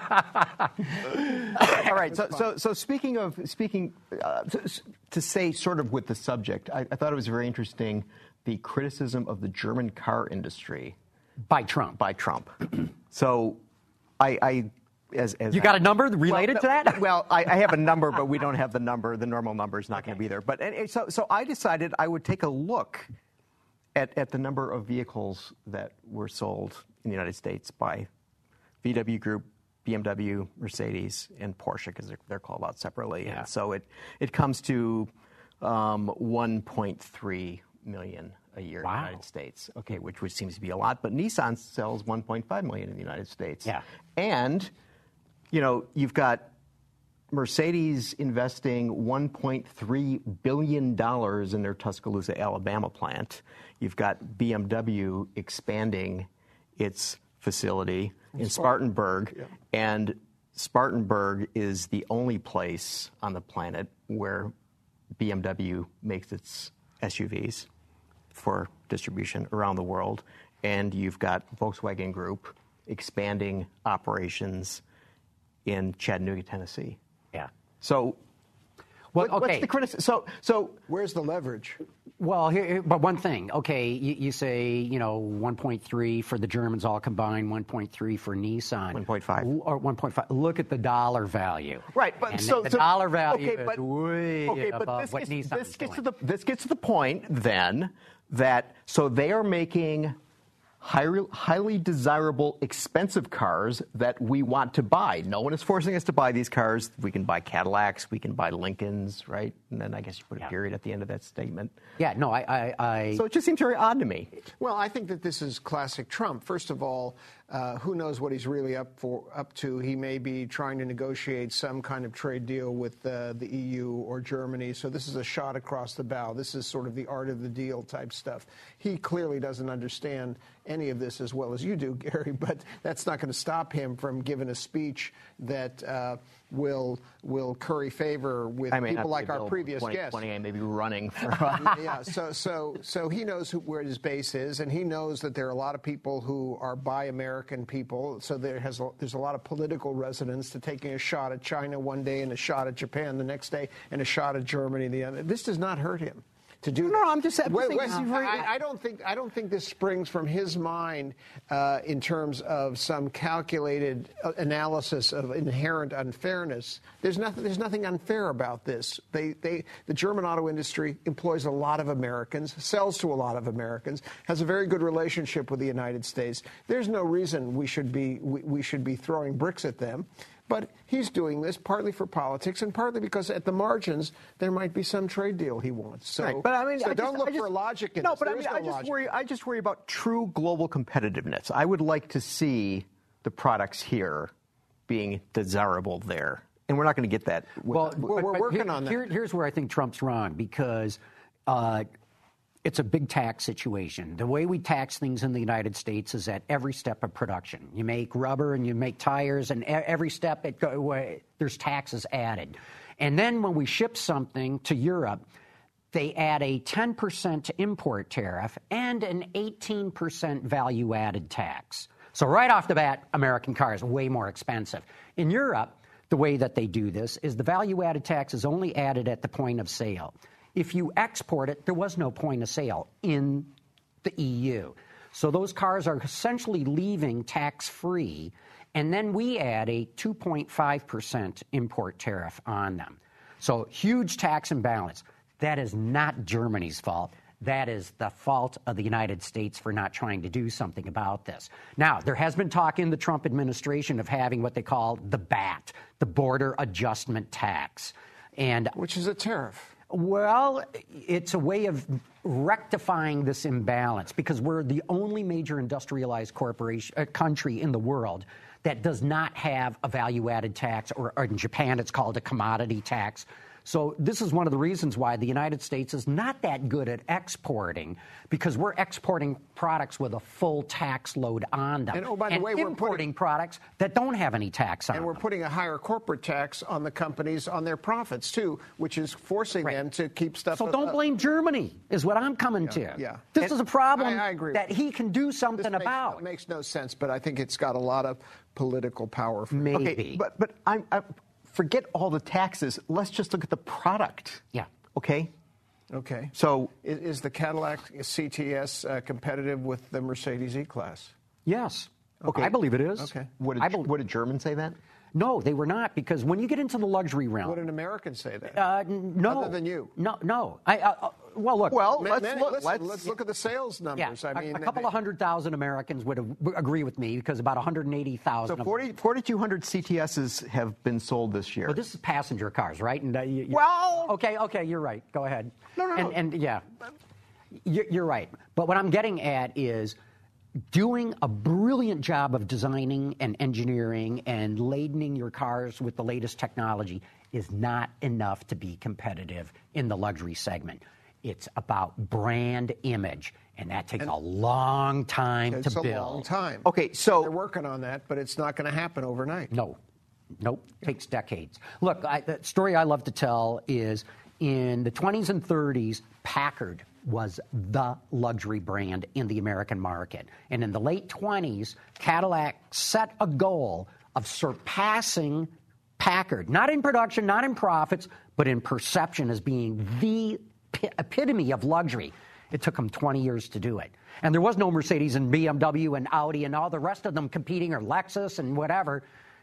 right. So, so, so speaking of speaking uh, to, to say sort of with the subject, I, I thought it was very interesting the criticism of the German car industry By Trump. by Trump. So, I. I As, as You got a number related well, to that? Well, I, I have a number, but we don't have the number. The normal number is not okay. going to be there. But and, so, so I decided I would take a look at, at the number of vehicles that were sold in the United States by V W Group, B M W, Mercedes, and Porsche, because they're, they're called out separately. Yeah. And so it, it comes to um, one point three million a year Wow. in the United States, okay, which, which seems to be a lot. But Nissan sells one point five million in the United States. Yeah. And you know, you've got Mercedes investing one point three billion dollars in their Tuscaloosa, Alabama plant. You've got B M W expanding its facility in Spartanburg. Yeah. And Spartanburg is the only place on the planet where B M W makes its S U Vs for distribution around the world. And you've got Volkswagen Group expanding operations in Chattanooga, Tennessee. Yeah. So, Well, what, okay. what's the criticism? So, so Where's the leverage? Well, here, but one thing. Okay, you, you say, you know, one point three for the Germans all combined, one point three for Nissan. one point five. Or one point five. Look at the dollar value. right, but and so the so, dollar value okay, but, is way okay, but above this what gets, Nissan's this gets doing. to the this gets to the point then that so they are making highly, highly desirable, expensive cars that we want to buy. No one is forcing us to buy these cars. We can buy Cadillacs, we can buy Lincolns, right? And then I guess you put a Yeah. period at the end of that statement. Yeah, no, I, I, I So it just seems very odd to me. Well, I think that this is classic Trump. First of all, uh, who knows what he's really up for? Up to? He may be trying to negotiate some kind of trade deal with uh, the E U or Germany. So this is a shot across the bow. This is sort of the art of the deal type stuff. He clearly doesn't understand any of this as well as you do, Gary. But that's not going to stop him from giving a speech that uh, will will curry favor with I mean, people like our Bill, previous twenty guests. twenty, I may be running for. yeah, so so so he knows who, where his base is, and he knows that there are a lot of people who are Buy American people. So there has there's a lot of political resonance to taking a shot at China one day and a shot at Japan the next day and a shot at Germany the other. This does not hurt him to do. No, that. no, I'm just- I'm just Wait, saying wait, this is very- I, I don't think I don't think this springs from his mind uh, in terms of some calculated uh, analysis of inherent unfairness. There's nothing. There's nothing unfair about this. They, they, the German auto industry employs a lot of Americans, sells to a lot of Americans, has a very good relationship with the United States. There's no reason we should be we, we should be throwing bricks at them. But he's doing this partly for politics and partly because at the margins there might be some trade deal he wants. So, Right, but I mean, so I don't just, look I just, for logic in no, this. but There I is mean, no I just logic. worry. I just worry about true global competitiveness. I would like to see the products here being desirable there, and we're not going to get that. Well, Well, we're but working here- on that. here- here's where I think Trump's wrong because uh, it's a big tax situation. The way we tax things in the United States is at every step of production. You make rubber and you make tires, and e- every step it go, way, there's taxes added. And then when we ship something to Europe, they add a ten percent import tariff and an eighteen percent value-added tax. So right off the bat, American cars are way more expensive. In Europe, the way that they do this is the value-added tax is only added at the point of sale. If you export it, there was no point of sale in the E U. So those cars are essentially leaving tax-free, and then we add a two point five percent import tariff on them. So huge tax imbalance. That is not Germany's fault. That is the fault of the United States for not trying to do something about this. Now, there has been talk in the Trump administration of having what they call the B A T, the Border Adjustment Tax. And Which is a tariff. well, it's a way of rectifying this imbalance because we're the only major industrialized corporation uh, country in the world that does not have a value-added tax, or, or in Japan it's called a commodity tax. So this is one of the reasons why the United States is not that good at exporting, because we're exporting products with a full tax load on them. And, oh, by the way, we're importing putting- products that don't have any tax on And them. we're putting a higher corporate tax on the companies on their profits, too, which is forcing Right. them to keep stuff. So uh, don't blame Germany, is what I'm coming to. yeah. This And is a problem I- I agree that with he can do This something makes, about. makes no sense, but I think it's got a lot of political power. For Maybe. Okay, but but I'm, I forget all the taxes. Let's just look at the product. Yeah. Okay. Okay. So Is, is the Cadillac C T S uh, competitive with the Mercedes E-Class? Yes. Okay. I believe it is. Okay. would I a, bel- would a German say that? No, they were not, because when you get into the luxury realm. Would an American say that? uh, n- no. Other than you? No, no. I, uh, uh, well, look. Well, Ma- let's many- look. listen, let's, let's look at the sales yeah, numbers. I a- mean, a, couple they- of hundred thousand Americans would have, would agree with me, because about one hundred eighty thousand. So forty, forty-two hundred C T Ss have been sold this year. Well, this is passenger cars, right? And uh, you, you- Well- okay, okay, you're right. Go ahead. No, no, and, no. And yeah, you're, you're right. But what I'm getting at is doing a brilliant job of designing and engineering and ladening your cars with the latest technology is not enough to be competitive in the luxury segment. It's about brand image, and that takes a long time It's to a build. long time. Okay, so- they're working on that, but it's not going to happen overnight. No, nope, takes decades. Look, I, the story I love to tell is in the twenties and thirties, Packard was the luxury brand in the American market. And in the late twenties, Cadillac set a goal of surpassing Packard, not in production, not in profits, but in perception as being the pi- epitome of luxury. It took them twenty years to do it. And there was no Mercedes and B M W and Audi and all the rest of them competing, or Lexus and whatever.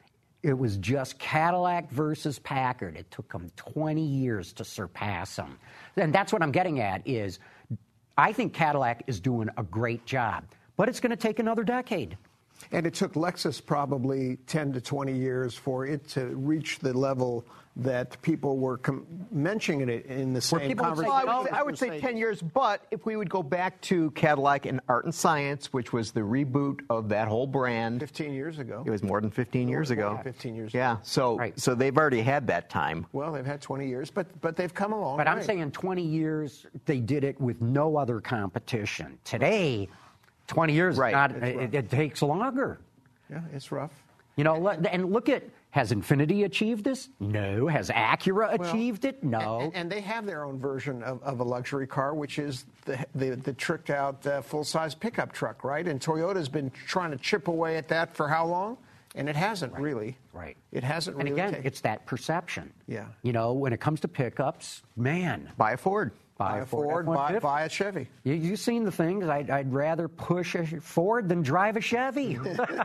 It was just Cadillac versus Packard. It took them twenty years to surpass them. And that's what I'm getting at is I think Cadillac is doing a great job. but it's going to take another decade. And it took Lexus probably ten to twenty years for it to reach the level that people were com- mentioning it in the same people would say, conversation. Well, I would, say, I would say ten years, but if we would go back to Cadillac and Art and Science, which was the reboot of that whole brand. fifteen years ago. It was more than fifteen years More ago. than fifteen years Yeah, ago. so Right. so they've already had that time. Well, they've had twenty years, but but they've come along. But I'm way. saying twenty years, they did it with no other competition. Today, twenty years, Right. not, It's it, rough. it takes longer. Yeah, it's rough. You know, let- and look at, has Infiniti achieved this? No. Has Acura Well, achieved it? No. And, and they have their own version of, of a luxury car, which is the the, the tricked out uh, full size pickup truck, right? And Toyota's been trying to chip away at that for how long? And it hasn't really. Right. It hasn't And really. again, taken- it's that perception. Yeah. You know, when it comes to pickups, man, Buy a Ford. buy a Ford, buy, F-one fifty. buy a Chevy. You, you've seen the things. I'd, I'd rather push a Ford than drive a Chevy.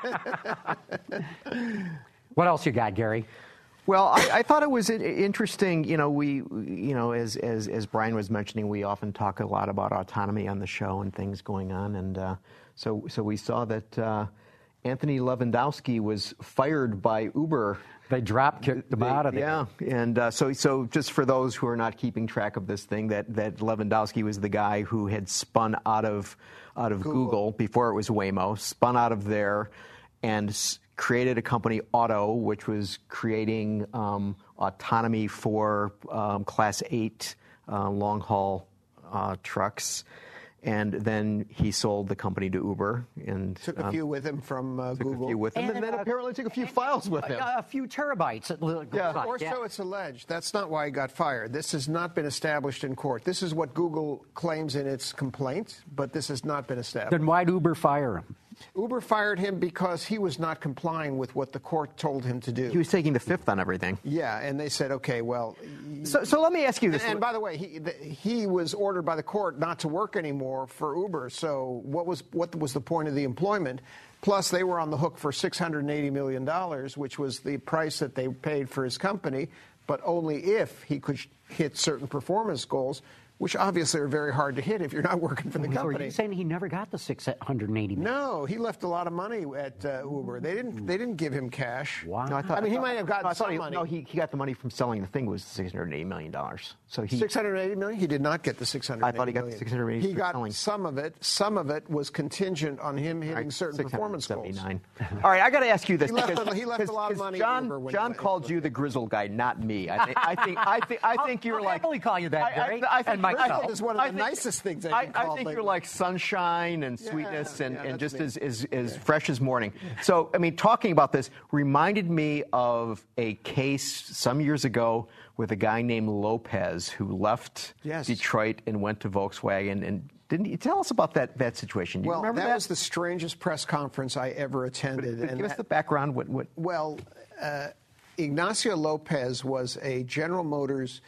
What else you got, Gary? Well, I, I thought it was i- interesting. You know, we, you know, as, as as Brian was mentioning, we often talk a lot about autonomy on the show and things going on, and uh, so so we saw that uh, Anthony Lewandowski was fired by Uber. They drop kicked them They- out of there. Yeah, and uh, so so just for those who are not keeping track of this thing, that that Lewandowski was the guy who had spun out of out of Google, Google. before it was Waymo, spun out of there, and s- created a company, Auto, which was creating um, autonomy for um, Class eight uh, long haul uh, trucks. And then he sold the company to Uber and Took a um, few with him from uh, took Google. a few with him, and, And, then uh, apparently took a few files with him. A, a few terabytes. It looks Yeah. like. Or so it's alleged. That's not why he got fired. This has not been established in court. This is what Google claims in its complaint, but this has not been established. Then why'd Uber fire him? Uber fired him because he was not complying with what the court told him to do. He was taking the fifth on everything. Yeah, and they said, okay, well. So, so let me ask you this. And, and by the way, he the, he was ordered by the court not to work anymore for Uber. So what was what was the point of the employment? Plus, they were on the hook for six hundred eighty million dollars, which was the price that they paid for his company, but only if he could hit certain performance goals, which obviously are very hard to hit if you're not working for the So are company. you saying he never got the six hundred eighty million? No, he left a lot of money at uh, Uber. They didn't. They didn't give him cash. Wow. No, I, thought, I mean, he thought- might have gotten no, I thought some he, money. No, he, he got the money from selling the thing. Was six hundred eighty million dollars. So he. six hundred eighty million? He did not get the six hundred eighty I thought he got the million. six hundred eighty He for got selling. some of it. Some of it was contingent on him hitting Right, certain performance goals. six hundred seventy-nine. All right, I got to ask you this. He left because, a- he left a because- lot of because money at John, Uber when he John went- called you the grizzled guy, not me. I think. I think. I think. I think you're I'll like. happily call you that, I- I- Gary, I think and myself. I think- Grizzled is one of the I think- nicest things I I, can I call think lately. you're like sunshine and sweetness and, yeah, and that's just me. as, as, as fresh as morning. So, I mean, talking about this reminded me of a case some years ago with a guy named Lopez who left Yes. Detroit and went to Volkswagen. And didn't you tell us about that, that situation? Do you Well, remember that, that? was the strangest press conference I ever attended. But and give us that- the background. What, what, Well, uh, Ignacio Lopez was a General Motors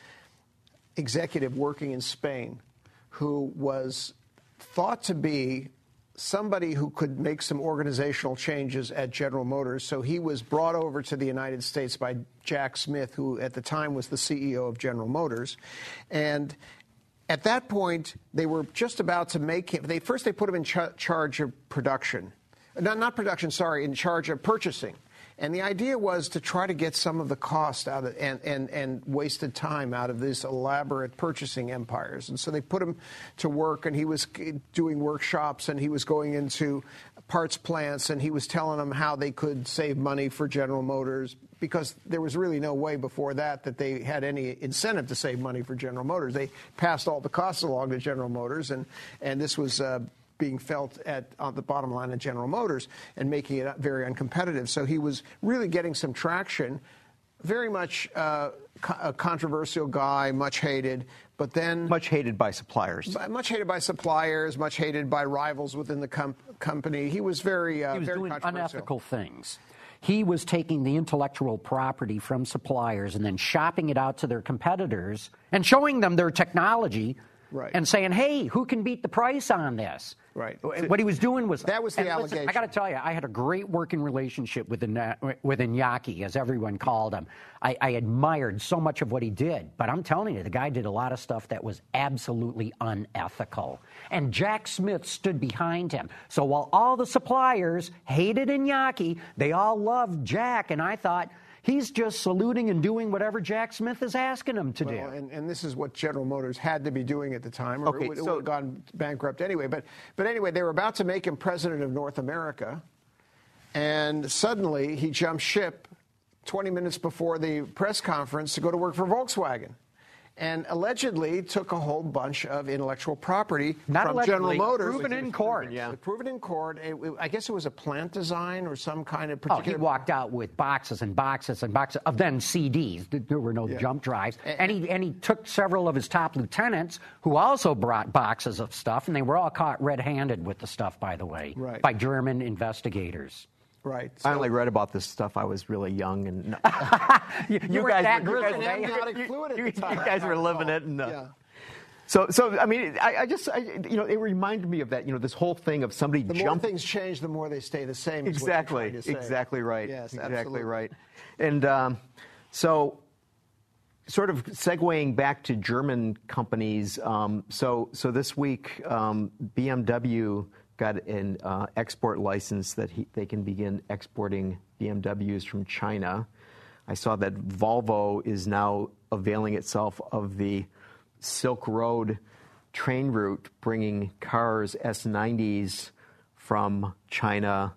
executive working in Spain who was thought to be somebody who could make some organizational changes at General Motors. So he was brought over to the United States by Jack Smith, who at the time was the C E O of General Motors. And at that point, they were just about to make him, they first they put him in ch- charge of production. Not, not production, sorry, in charge of purchasing. And the idea was to try to get some of the cost out of and, and, and wasted time out of these elaborate purchasing empires. And so they put him to work, and he was doing workshops, and he was going into parts plants, and he was telling them how they could save money for General Motors, because there was really no way before that that they had any incentive to save money for General Motors. They passed all the costs along to General Motors, and, and this was uh, being felt at on the bottom line of General Motors and making it very uncompetitive. So he was really getting some traction, very much uh, co- a controversial guy, much hated, but then... much hated by suppliers. Much hated by suppliers, much hated by rivals within the com- company. He was very, uh, He was very doing controversial. unethical things. He was taking the intellectual property from suppliers and then shopping it out to their competitors and showing them their technology Right. and saying, hey, who can beat the price on this? Right. What he was doing was... That was the and listen, allegation. I got to tell you, I had a great working relationship with, the, with Iñaki, as everyone called him. I, I admired so much of what he did. But I'm telling you, the guy did a lot of stuff that was absolutely unethical. And Jack Smith stood behind him. So while all the suppliers hated Iñaki, they all loved Jack. And I thought... he's just saluting and doing whatever Jack Smith is asking him to well, do. And, and this is what General Motors had to be doing at the time, or okay, it would, so, it would have gone bankrupt anyway. But, but anyway, they were about to make him president of North America, and suddenly he jumped ship twenty minutes before the press conference to go to work for Volkswagen. And allegedly took a whole bunch of intellectual property Not from allegedly, General Motors. proven in court. Yeah. Proven in court. It, it, I guess it was a plant design or some kind of Oh, particular... he walked out with boxes and boxes and boxes of then C Ds. There were no Yeah. jump drives. And, And he, and he took several of his top lieutenants who also brought boxes of stuff, and they were all caught red-handed with the stuff, by the way, Right. by German investigators. Right. I So- only read about this stuff. I was really young, and You, you weren't guys that were- you grizzled, guys- eh? amniotic you- fluid at you- the time. you guys were living it, and, uh, Yeah. So, so I mean, I, I just, I, you know, it reminded me of that, you know, this whole thing of somebody The more jumping. things change, the more they stay the same. is what you're Exactly, trying to say. exactly right. Yes, exactly absolutely. right. And um, so, sort of segueing back to German companies. Um, so, so this week, um, B M W got an uh, export license that he, they can begin exporting B M Ws from China. I saw that Volvo is now availing itself of the Silk Road train route, bringing cars, S nineties, from China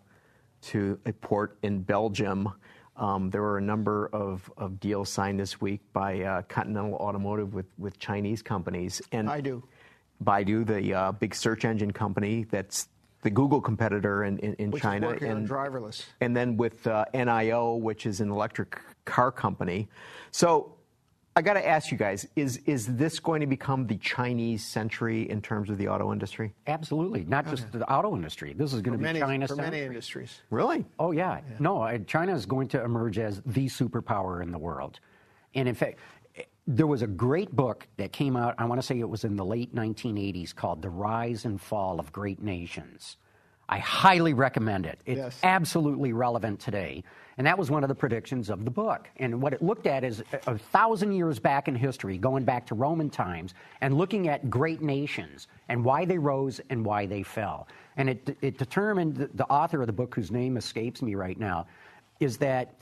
to a port in Belgium. Um, there were a number of, of deals signed this week by uh, Continental Automotive with, with Chinese companies. And Baidu. Baidu, the uh, big search engine company that's the Google competitor in, in, in Which China. is working and, on driverless. And then with uh, N I O, which is an electric car company. So I got to ask you guys, is is this going to become the Chinese century in terms of the auto industry? Absolutely. Not just the auto industry. This is going to be Many, China's for many century. industries. Really? Oh, yeah. No, uh, China is going to emerge as the superpower in the world. And in fact, there was a great book that came out, I want to say it was in the late nineteen eighties, called The Rise and Fall of Great Nations. I highly recommend it. It's Yes. absolutely relevant today. And that was one of the predictions of the book. And what it looked at is a, a thousand years back in history, going back to Roman times, and looking at great nations and why they rose and why they fell. And it, it determined, the, the author of the book, whose name escapes me right now, is that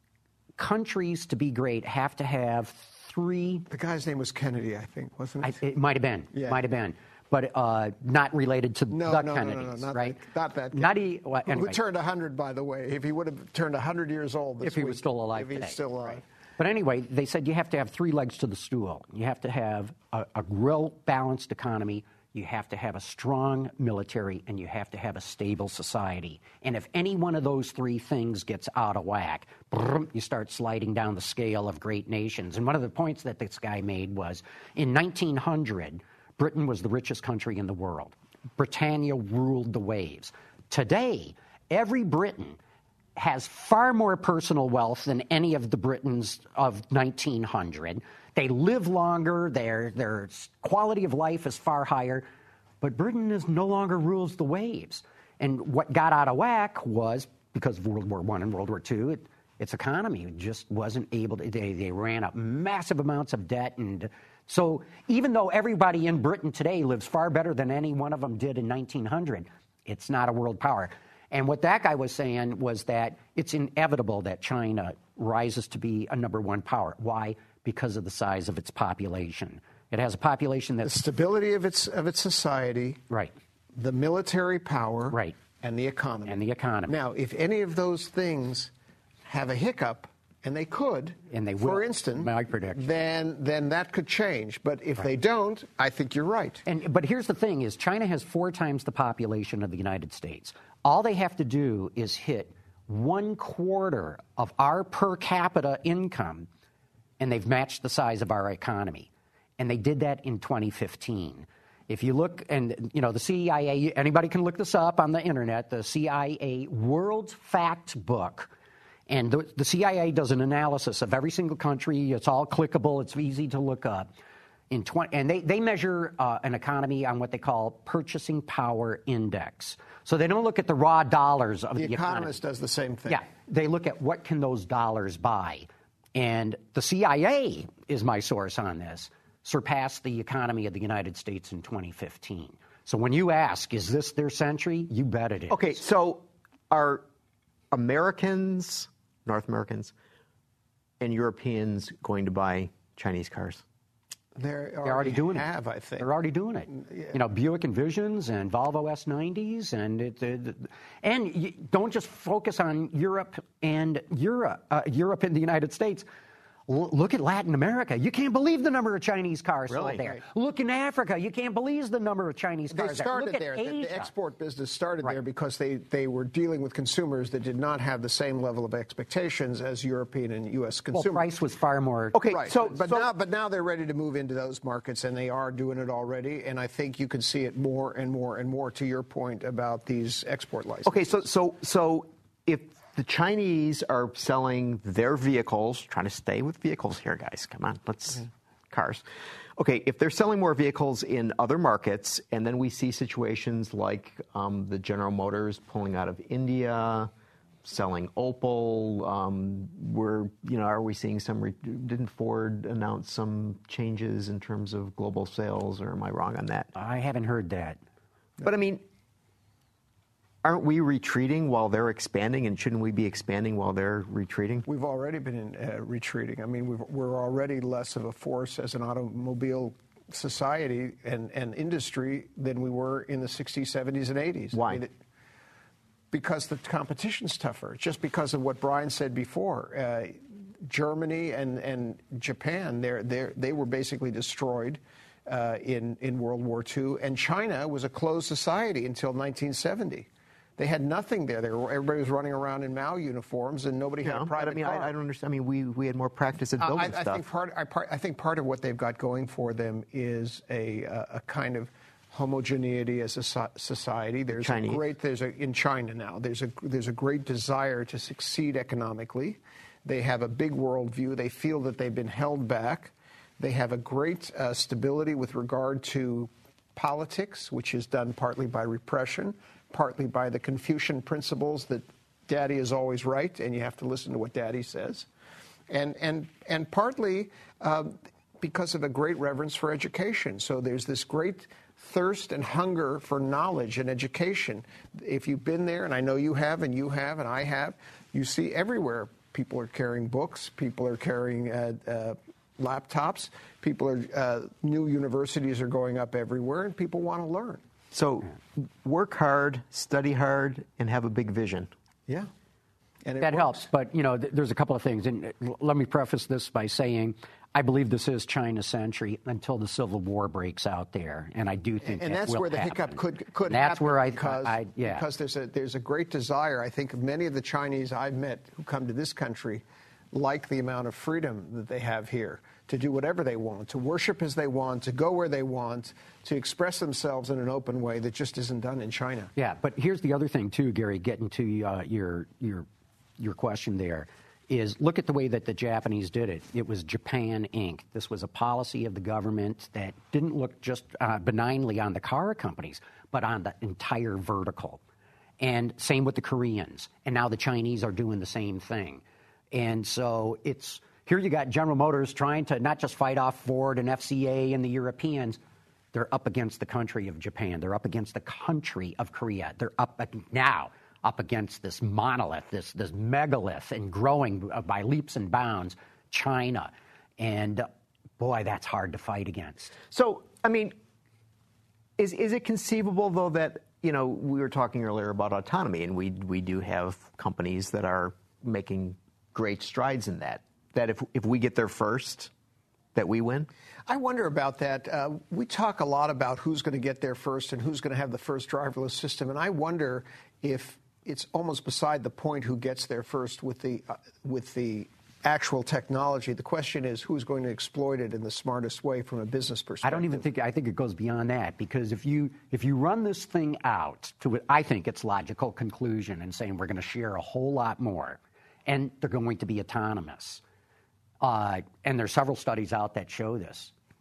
countries to be great have to have three... The guy's name was Kennedy, I think, wasn't I, it? it might have been. Yeah. Might have been. But uh, not related to No, the no, no, no, no, Kennedys, not right? that- not that guy. Not e- well, Who anyway. turned one hundred, by the way. If he would have turned one hundred years old this if he was week, still alive If he's today. still alive. Right. But anyway, they said you have to have three legs to the stool. You have to have a, a real balanced economy, you have to have a strong military, and you have to have a stable society. And if any one of those three things gets out of whack, brrm, you start sliding down the scale of great nations. And one of the points that this guy made was, in nineteen hundred, Britain was the richest country in the world. Britannia ruled the waves. Today, every Briton has far more personal wealth than any of the Britons of nineteen hundred. They live longer, their, their quality of life is far higher, but Britain is no longer rules the waves. And what got out of whack was, because of World War One and World War Two, it, its economy just wasn't able to, they, they ran up massive amounts of debt. And so even though everybody in Britain today lives far better than any one of them did in nineteen hundred, it's not a world power. And what that guy was saying was that it's inevitable that China rises to be a number one power. Why? Because of the size of its population. It has a population The that's... stability of its of its society, Right. the military power, Right. and the economy. And the economy. Now, if any of those things have a hiccup, and they could, And they for will, instance, my prediction. then then that could change. But if they don't, I think you're right. And, but here's the thing is China has four times the population of the United States. All they have to do is hit one quarter of our per capita income, and they've matched the size of our economy. And they did that in twenty fifteen. If you look, and you know, the C I A, anybody can look this up on the internet, the C I A World Fact Book. And the, the C I A does an analysis of every single country. It's all clickable. It's easy to look up. In twenty, and they, they measure uh, an economy on what they call purchasing power index. So they don't look at the raw dollars of the, the Economist economy. does the same thing. Yeah, they look at what can those dollars buy. And the C I A is my source on this, surpassed the economy of the United States in twenty fifteen. So when you ask, is this their century? You bet it is. Okay, so are Americans, North Americans, and Europeans going to buy Chinese cars? They're already, They're already doing have, it. I think. They're already doing it. Yeah. You know, Buick Envisions and Volvo S nineties, and it, uh, and you don't just focus on Europe and Europe, uh, Europe and the United States. L- look at Latin America. You can't believe the number of Chinese cars Really? sold there. Right. Look in Africa. You can't believe the number of Chinese They cars started there. Look there. at The, the Asia. export business started Right. there because they, they were dealing with consumers that did not have the same level of expectations as European and U S Well, consumers. price was far more. Okay, Right. so, but so now, but now they're ready to move into those markets, and they are doing it already. And I think you can see it more and more and more. To your point about these export licenses. okay, so so so if the Chinese are selling their vehicles, trying to stay with vehicles here, guys, come on, let's mm-hmm. cars. Okay, if they're selling more vehicles in other markets, and then we see situations like um, the General Motors pulling out of India, selling Opel, um, we're, you know, are we seeing some, re- didn't Ford announce some changes in terms of global sales, or am I wrong on that? I haven't heard that. But I mean, aren't we retreating while they're expanding, and shouldn't we be expanding while they're retreating? We've already been in, uh, retreating. I mean, we've, we're already less of a force as an automobile society and, and industry than we were in the sixties, seventies, and eighties. Why? I mean, it, because the competition's tougher. Just because of what Brian said before. Uh, Germany and, and Japan, they're, they're, they were basically destroyed uh, in, in World War Two. And China was a closed society until nineteen seventy. They had nothing there. They were, everybody was running around in Mao uniforms, and nobody Yeah, had a but private I mean, car. I, I don't understand. I mean, we, we had more practice at building I, I stuff. think part, I, part, I think part of what they've got going for them is a, a, a kind of homogeneity as a so- society. There's Chinese. a great there's a in China now. There's a there's a great desire to succeed economically. They have a big worldview. They feel that they've been held back. They have a great uh, stability with regard to politics, which is done partly by repression, partly by the Confucian principles that Daddy is always right, and you have to listen to what Daddy says, and and and partly um, because of a great reverence for education. So there's this great thirst and hunger for knowledge and education. If you've been there, and I know you have, and you have, and I have, you see everywhere people are carrying books, people are carrying uh, uh, laptops, people are uh, new universities are going up everywhere, and people want to learn. So work hard, study hard, and have a big vision. Yeah. And it That works. helps, but you know, th- there's a couple of things, and l- let me preface this by saying I believe this is China's century until the civil war breaks out there, and I do think and that that's will where the happen. hiccup could could And that's happen where I, because, I, I yeah. because there's a there's a great desire. I think many of the Chinese I've met who come to this country like the amount of freedom that they have here to do whatever they want, to worship as they want, to go where they want, to express themselves in an open way that just isn't done in China. Yeah, but here's the other thing too, Gary. Getting to uh, your your your question there is look at the way that the Japanese did it. It was Japan Incorporated. This was a policy of the government that didn't look just uh, benignly on the car companies, but on the entire vertical. And same with the Koreans. And now the Chinese are doing the same thing. And so it's here you got General Motors trying to not just fight off Ford and F C A and the Europeans. They're up against the country of Japan. They're up against the country of Korea. They're up now up against this monolith, this this megalith, and growing by leaps and bounds, China. And uh, boy, that's hard to fight against. So, I mean, is is it conceivable, though, that, you know, we were talking earlier about autonomy, and we we do have companies that are making great strides in that, that if if we get there first, that we win? I wonder about that. Uh, we talk a lot about who's going to get there first and who's going to have the first driverless system, and I wonder if it's almost beside the point who gets there first with the uh, with the actual technology. The question is who's going to exploit it in the smartest way from a business perspective. I don't even think I think it goes beyond that, because if you if you run this thing out to I think its logical conclusion and saying we're going to share a whole lot more, and they're going to be autonomous, uh, and there's several studies out that show this.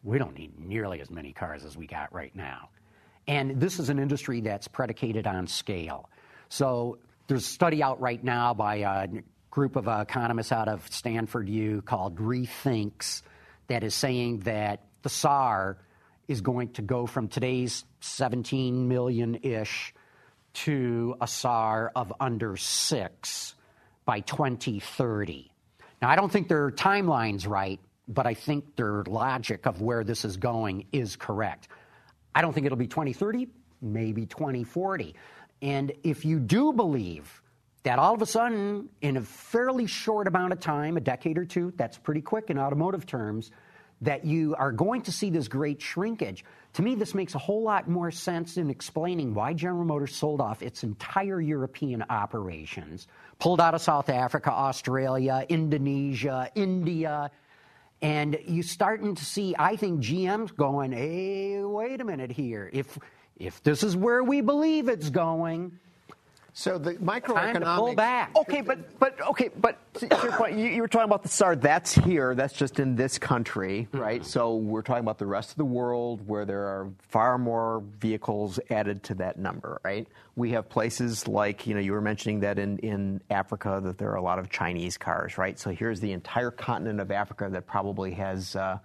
we don't need nearly as many cars as we got right now. And this is an industry that's predicated on scale. So there's a study out right now by a group of uh, economists out of Stanford U called Rethinks that is saying that the S A R is going to go from today's seventeen million-ish to a S A R of under six by twenty thirty. Now, I don't think their timeline's right, but I think their logic of where this is going is correct. I don't think it'll be twenty thirty, maybe twenty forty. And if you do believe that all of a sudden, in a fairly short amount of time, a decade or two, that's pretty quick in automotive terms, that you are going to see this great shrinkage, to me this makes a whole lot more sense in explaining why General Motors sold off its entire European operations, pulled out of South Africa, Australia, Indonesia, India, and you're starting to see, I think, G M's going, hey, wait a minute here. If if this is where we believe it's going, so the microeconomics. Time to pull back. Okay, but but okay, but to your point, you, you were talking about the S A R. That's here. That's just in this country, right? Mm-hmm. So we're talking about the rest of the world where there are far more vehicles added to that number, right? We have places like, you know, you were mentioning that in, in Africa that there are a lot of Chinese cars, right? So here's the entire continent of Africa that probably has uh,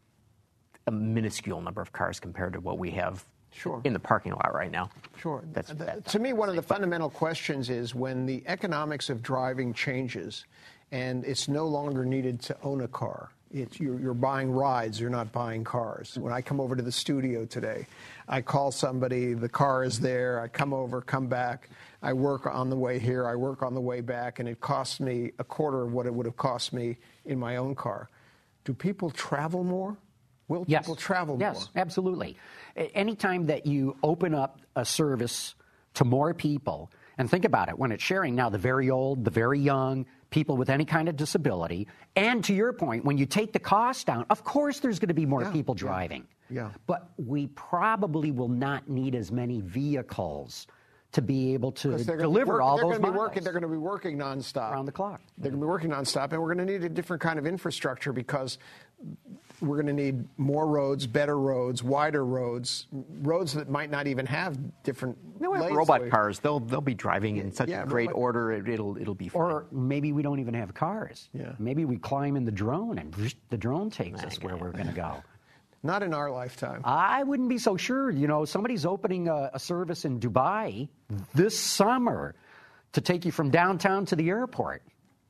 a minuscule number of cars compared to what we have. Sure. In the parking lot right now. Sure. That's the, to me, one of the fundamental questions is when the economics of driving changes and it's no longer needed to own a car. It's, you're, you're buying rides, you're not buying cars. When I come over to the studio today, I call somebody, the car is there, I come over, come back, I work on the way here, I work on the way back, and it costs me a quarter of what it would have cost me in my own car. Do people travel more? Will yes. people travel yes, more? Yes, absolutely. Anytime that you open up a service to more people, and think about it, when it's sharing now the very old, the very young, people with any kind of disability, and to your point, when you take the cost down, of course there's going to be more yeah, people driving. Yeah. yeah. But we probably will not need as many vehicles to be able to deliver work, all they're those gonna be miles. Working, they're going to be working nonstop. Around the clock. They're going to be working nonstop, and we're going to need a different kind of infrastructure because we're going to need more roads, better roads, wider roads, roads that might not even have different no, lanes. Robot cars, they'll they'll be driving in such yeah, great robot. order, it, it'll it'll be fine. Or maybe we don't even have cars. Yeah. Maybe we climb in the drone and the drone takes us where we're going to go. Not in our lifetime. I wouldn't be so sure. You know, somebody's opening a, a service in Dubai this summer to take you from downtown to the airport.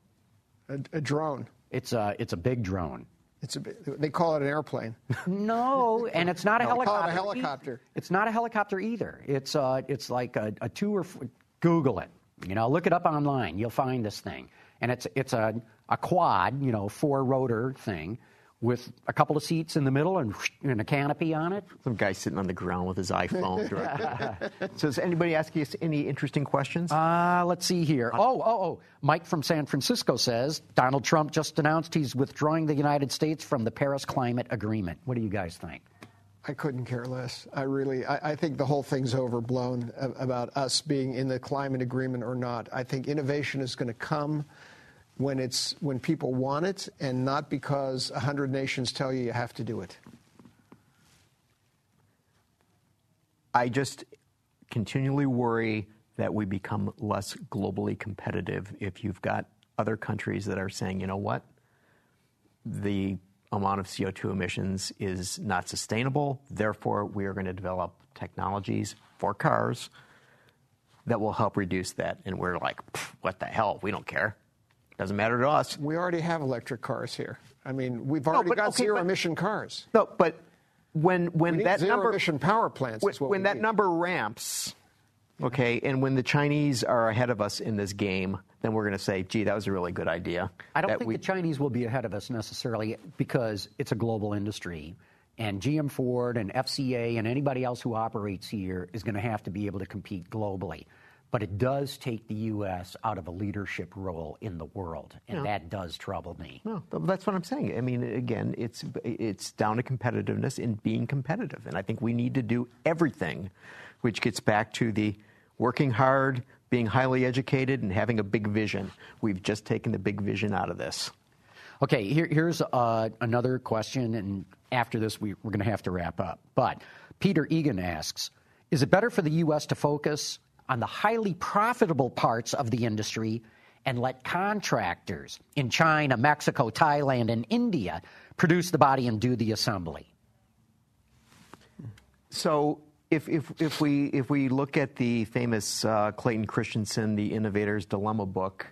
A, a drone. It's a, it's a big drone. It's a, they call it an airplane. No, and it's not a no, helicopter. They call it a helicopter. It's not a helicopter either. It's uh, it's like a, a two or four, Google it. You know, look it up online. You'll find this thing, and it's it's a a quad, you know, four rotor thing with a couple of seats in the middle and, and a canopy on it. Some guy sitting on the ground with his iPhone. So does anybody ask you any interesting questions? Uh, let's see here. Oh, oh, oh. Mike from San Francisco says, Donald Trump just announced he's withdrawing the United States from the Paris Climate Agreement. What do you guys think? I couldn't care less. I really, I, I think the whole thing's overblown about us being in the climate agreement or not. I think innovation is going to come when it's when people want it, and not because a hundred nations tell you you have to do it. I just continually worry that we become less globally competitive if you've got other countries that are saying, you know what, the amount of C O two emissions is not sustainable, therefore we are going to develop technologies for cars that will help reduce that. And we're like, what the hell, we don't care. Doesn't matter to us. We already have electric cars here. I mean, we've already no, but, got okay, zero but, emission cars. No, but when when we need that zero number emission power plants, when, is what when we that need. number ramps, okay, and when the Chinese are ahead of us in this game, then we're going to say, "Gee, that was a really good idea." I don't that think we, the Chinese will be ahead of us necessarily because it's a global industry. And G M Ford and F C A and anybody else who operates here is going to have to be able to compete globally. But it does take the U S out of a leadership role in the world, and no. that does trouble me. No, that's what I'm saying. I mean, again, it's it's down to competitiveness in being competitive. And I think we need to do everything, which gets back to the working hard, being highly educated, and having a big vision. We've just taken the big vision out of this. Okay, here, here's uh, another question, and after this, we, we're going to have to wrap up. But Peter Egan asks, is it better for the U S to focus on the highly profitable parts of the industry and let contractors in China, Mexico, Thailand, and India produce the body and do the assembly? So if if if we if we look at the famous uh, Clayton Christensen, The Innovator's Dilemma book,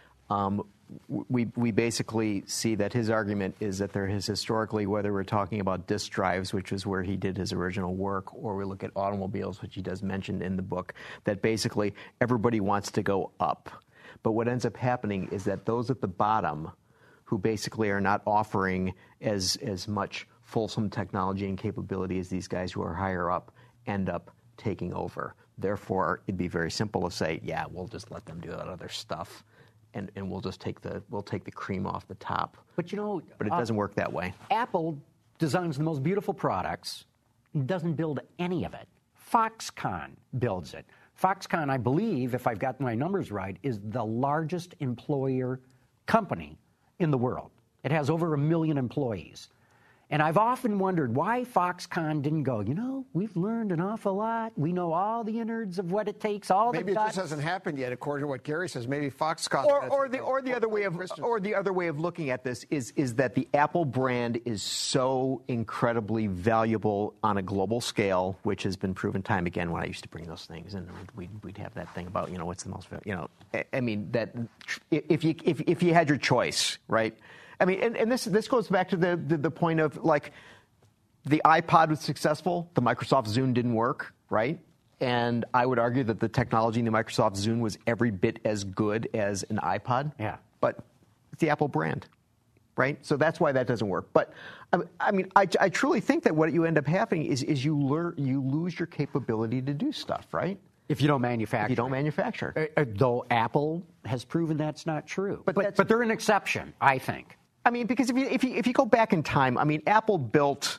um, we we basically see that his argument is that there has historically, whether we're talking about disk drives, which is where he did his original work, or we look at automobiles, which he does mention in the book, that basically everybody wants to go up. But what ends up happening is that those at the bottom, who basically are not offering as as much fulsome technology and capability as these guys who are higher up, end up taking over. Therefore, it'd be very simple to say, yeah, we'll just let them do that other stuff, and, and we'll just take the we'll take the cream off the top. But you know, but it uh, doesn't work that way. Apple designs the most beautiful products, doesn't build any of it. Foxconn builds it. Foxconn, I believe, if I've got my numbers right, is the largest employer company in the world. It has over a million employees. And I've often wondered why Foxconn didn't go, you know, we've learned an awful lot. We know all the innards of what it takes, all maybe the it guts. just hasn't happened yet, according to what Gary says. Maybe Foxconn. Or, or the or the other way of or the other way of looking at this is is that the Apple brand is so incredibly valuable on a global scale, which has been proven time again. When I used to bring those things, and we'd we'd have that thing about, you know, what's the most, you know, I, I mean that if you if if you had your choice, right? I mean, and, and this this goes back to the, the the point of, like, the iPod was successful, the Microsoft Zune didn't work, right? And I would argue that the technology in the Microsoft Zune was every bit as good as an iPod. Yeah. But it's the Apple brand, right? So that's why that doesn't work. But I mean, I, I truly think that what you end up having is is you learn you lose your capability to do stuff, right? If you don't manufacture. If you don't manufacture. Uh, though Apple has proven that's not true. But but, that's, but they're an exception, I think. I mean, because if you if you if you go back in time, I mean, Apple built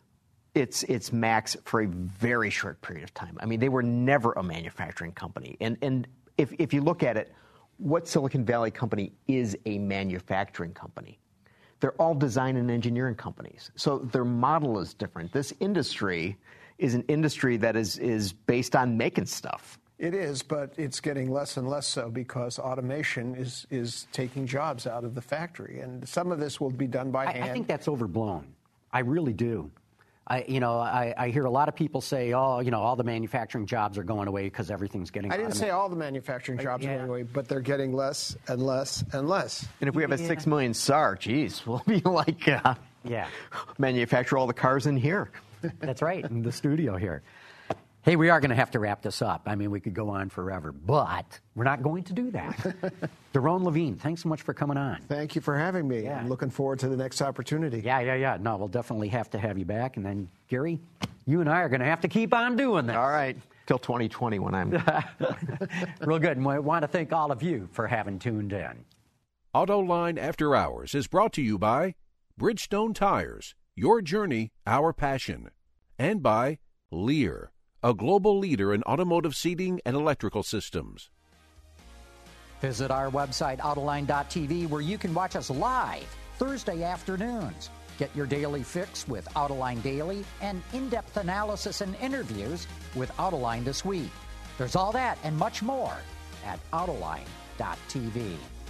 its its Macs for a very short period of time. I mean, they were never a manufacturing company. And and if if you look at it, what Silicon Valley company is a manufacturing company? They're all design and engineering companies. So their model is different. This industry is an industry that is is based on making stuff. It is, but it's getting less and less so because automation is, is taking jobs out of the factory. And some of this will be done by I, hand. I think that's overblown. I really do. I, you know, I, I hear a lot of people say, oh, you know, all the manufacturing jobs are going away because everything's getting I didn't automated. say all the manufacturing jobs yeah. are going away, but they're getting less and less and less. And if we have a Yeah. six million S A R, geez, we'll be like, uh, Yeah. manufacture all the cars in here. That's right, in the studio here. Hey, we are going to have to wrap this up. I mean, we could go on forever, but we're not going to do that. Daron Levine, thanks so much for coming on. Thank you for having me. Yeah. I'm looking forward to the next opportunity. Yeah, yeah, yeah. No, we'll definitely have to have you back. And then, Gary, you and I are going to have to keep on doing this. All right, till twenty twenty when I'm... Real good. And we want to thank all of you for having tuned in. AutoLine After Hours is brought to you by Bridgestone Tires, your journey, our passion, and by Lear, a global leader in automotive seating and electrical systems. Visit our website, Autoline dot T V, where you can watch us live Thursday afternoons. Get your daily fix with Autoline Daily and in-depth analysis and interviews with Autoline This Week. There's all that and much more at Autoline dot T V.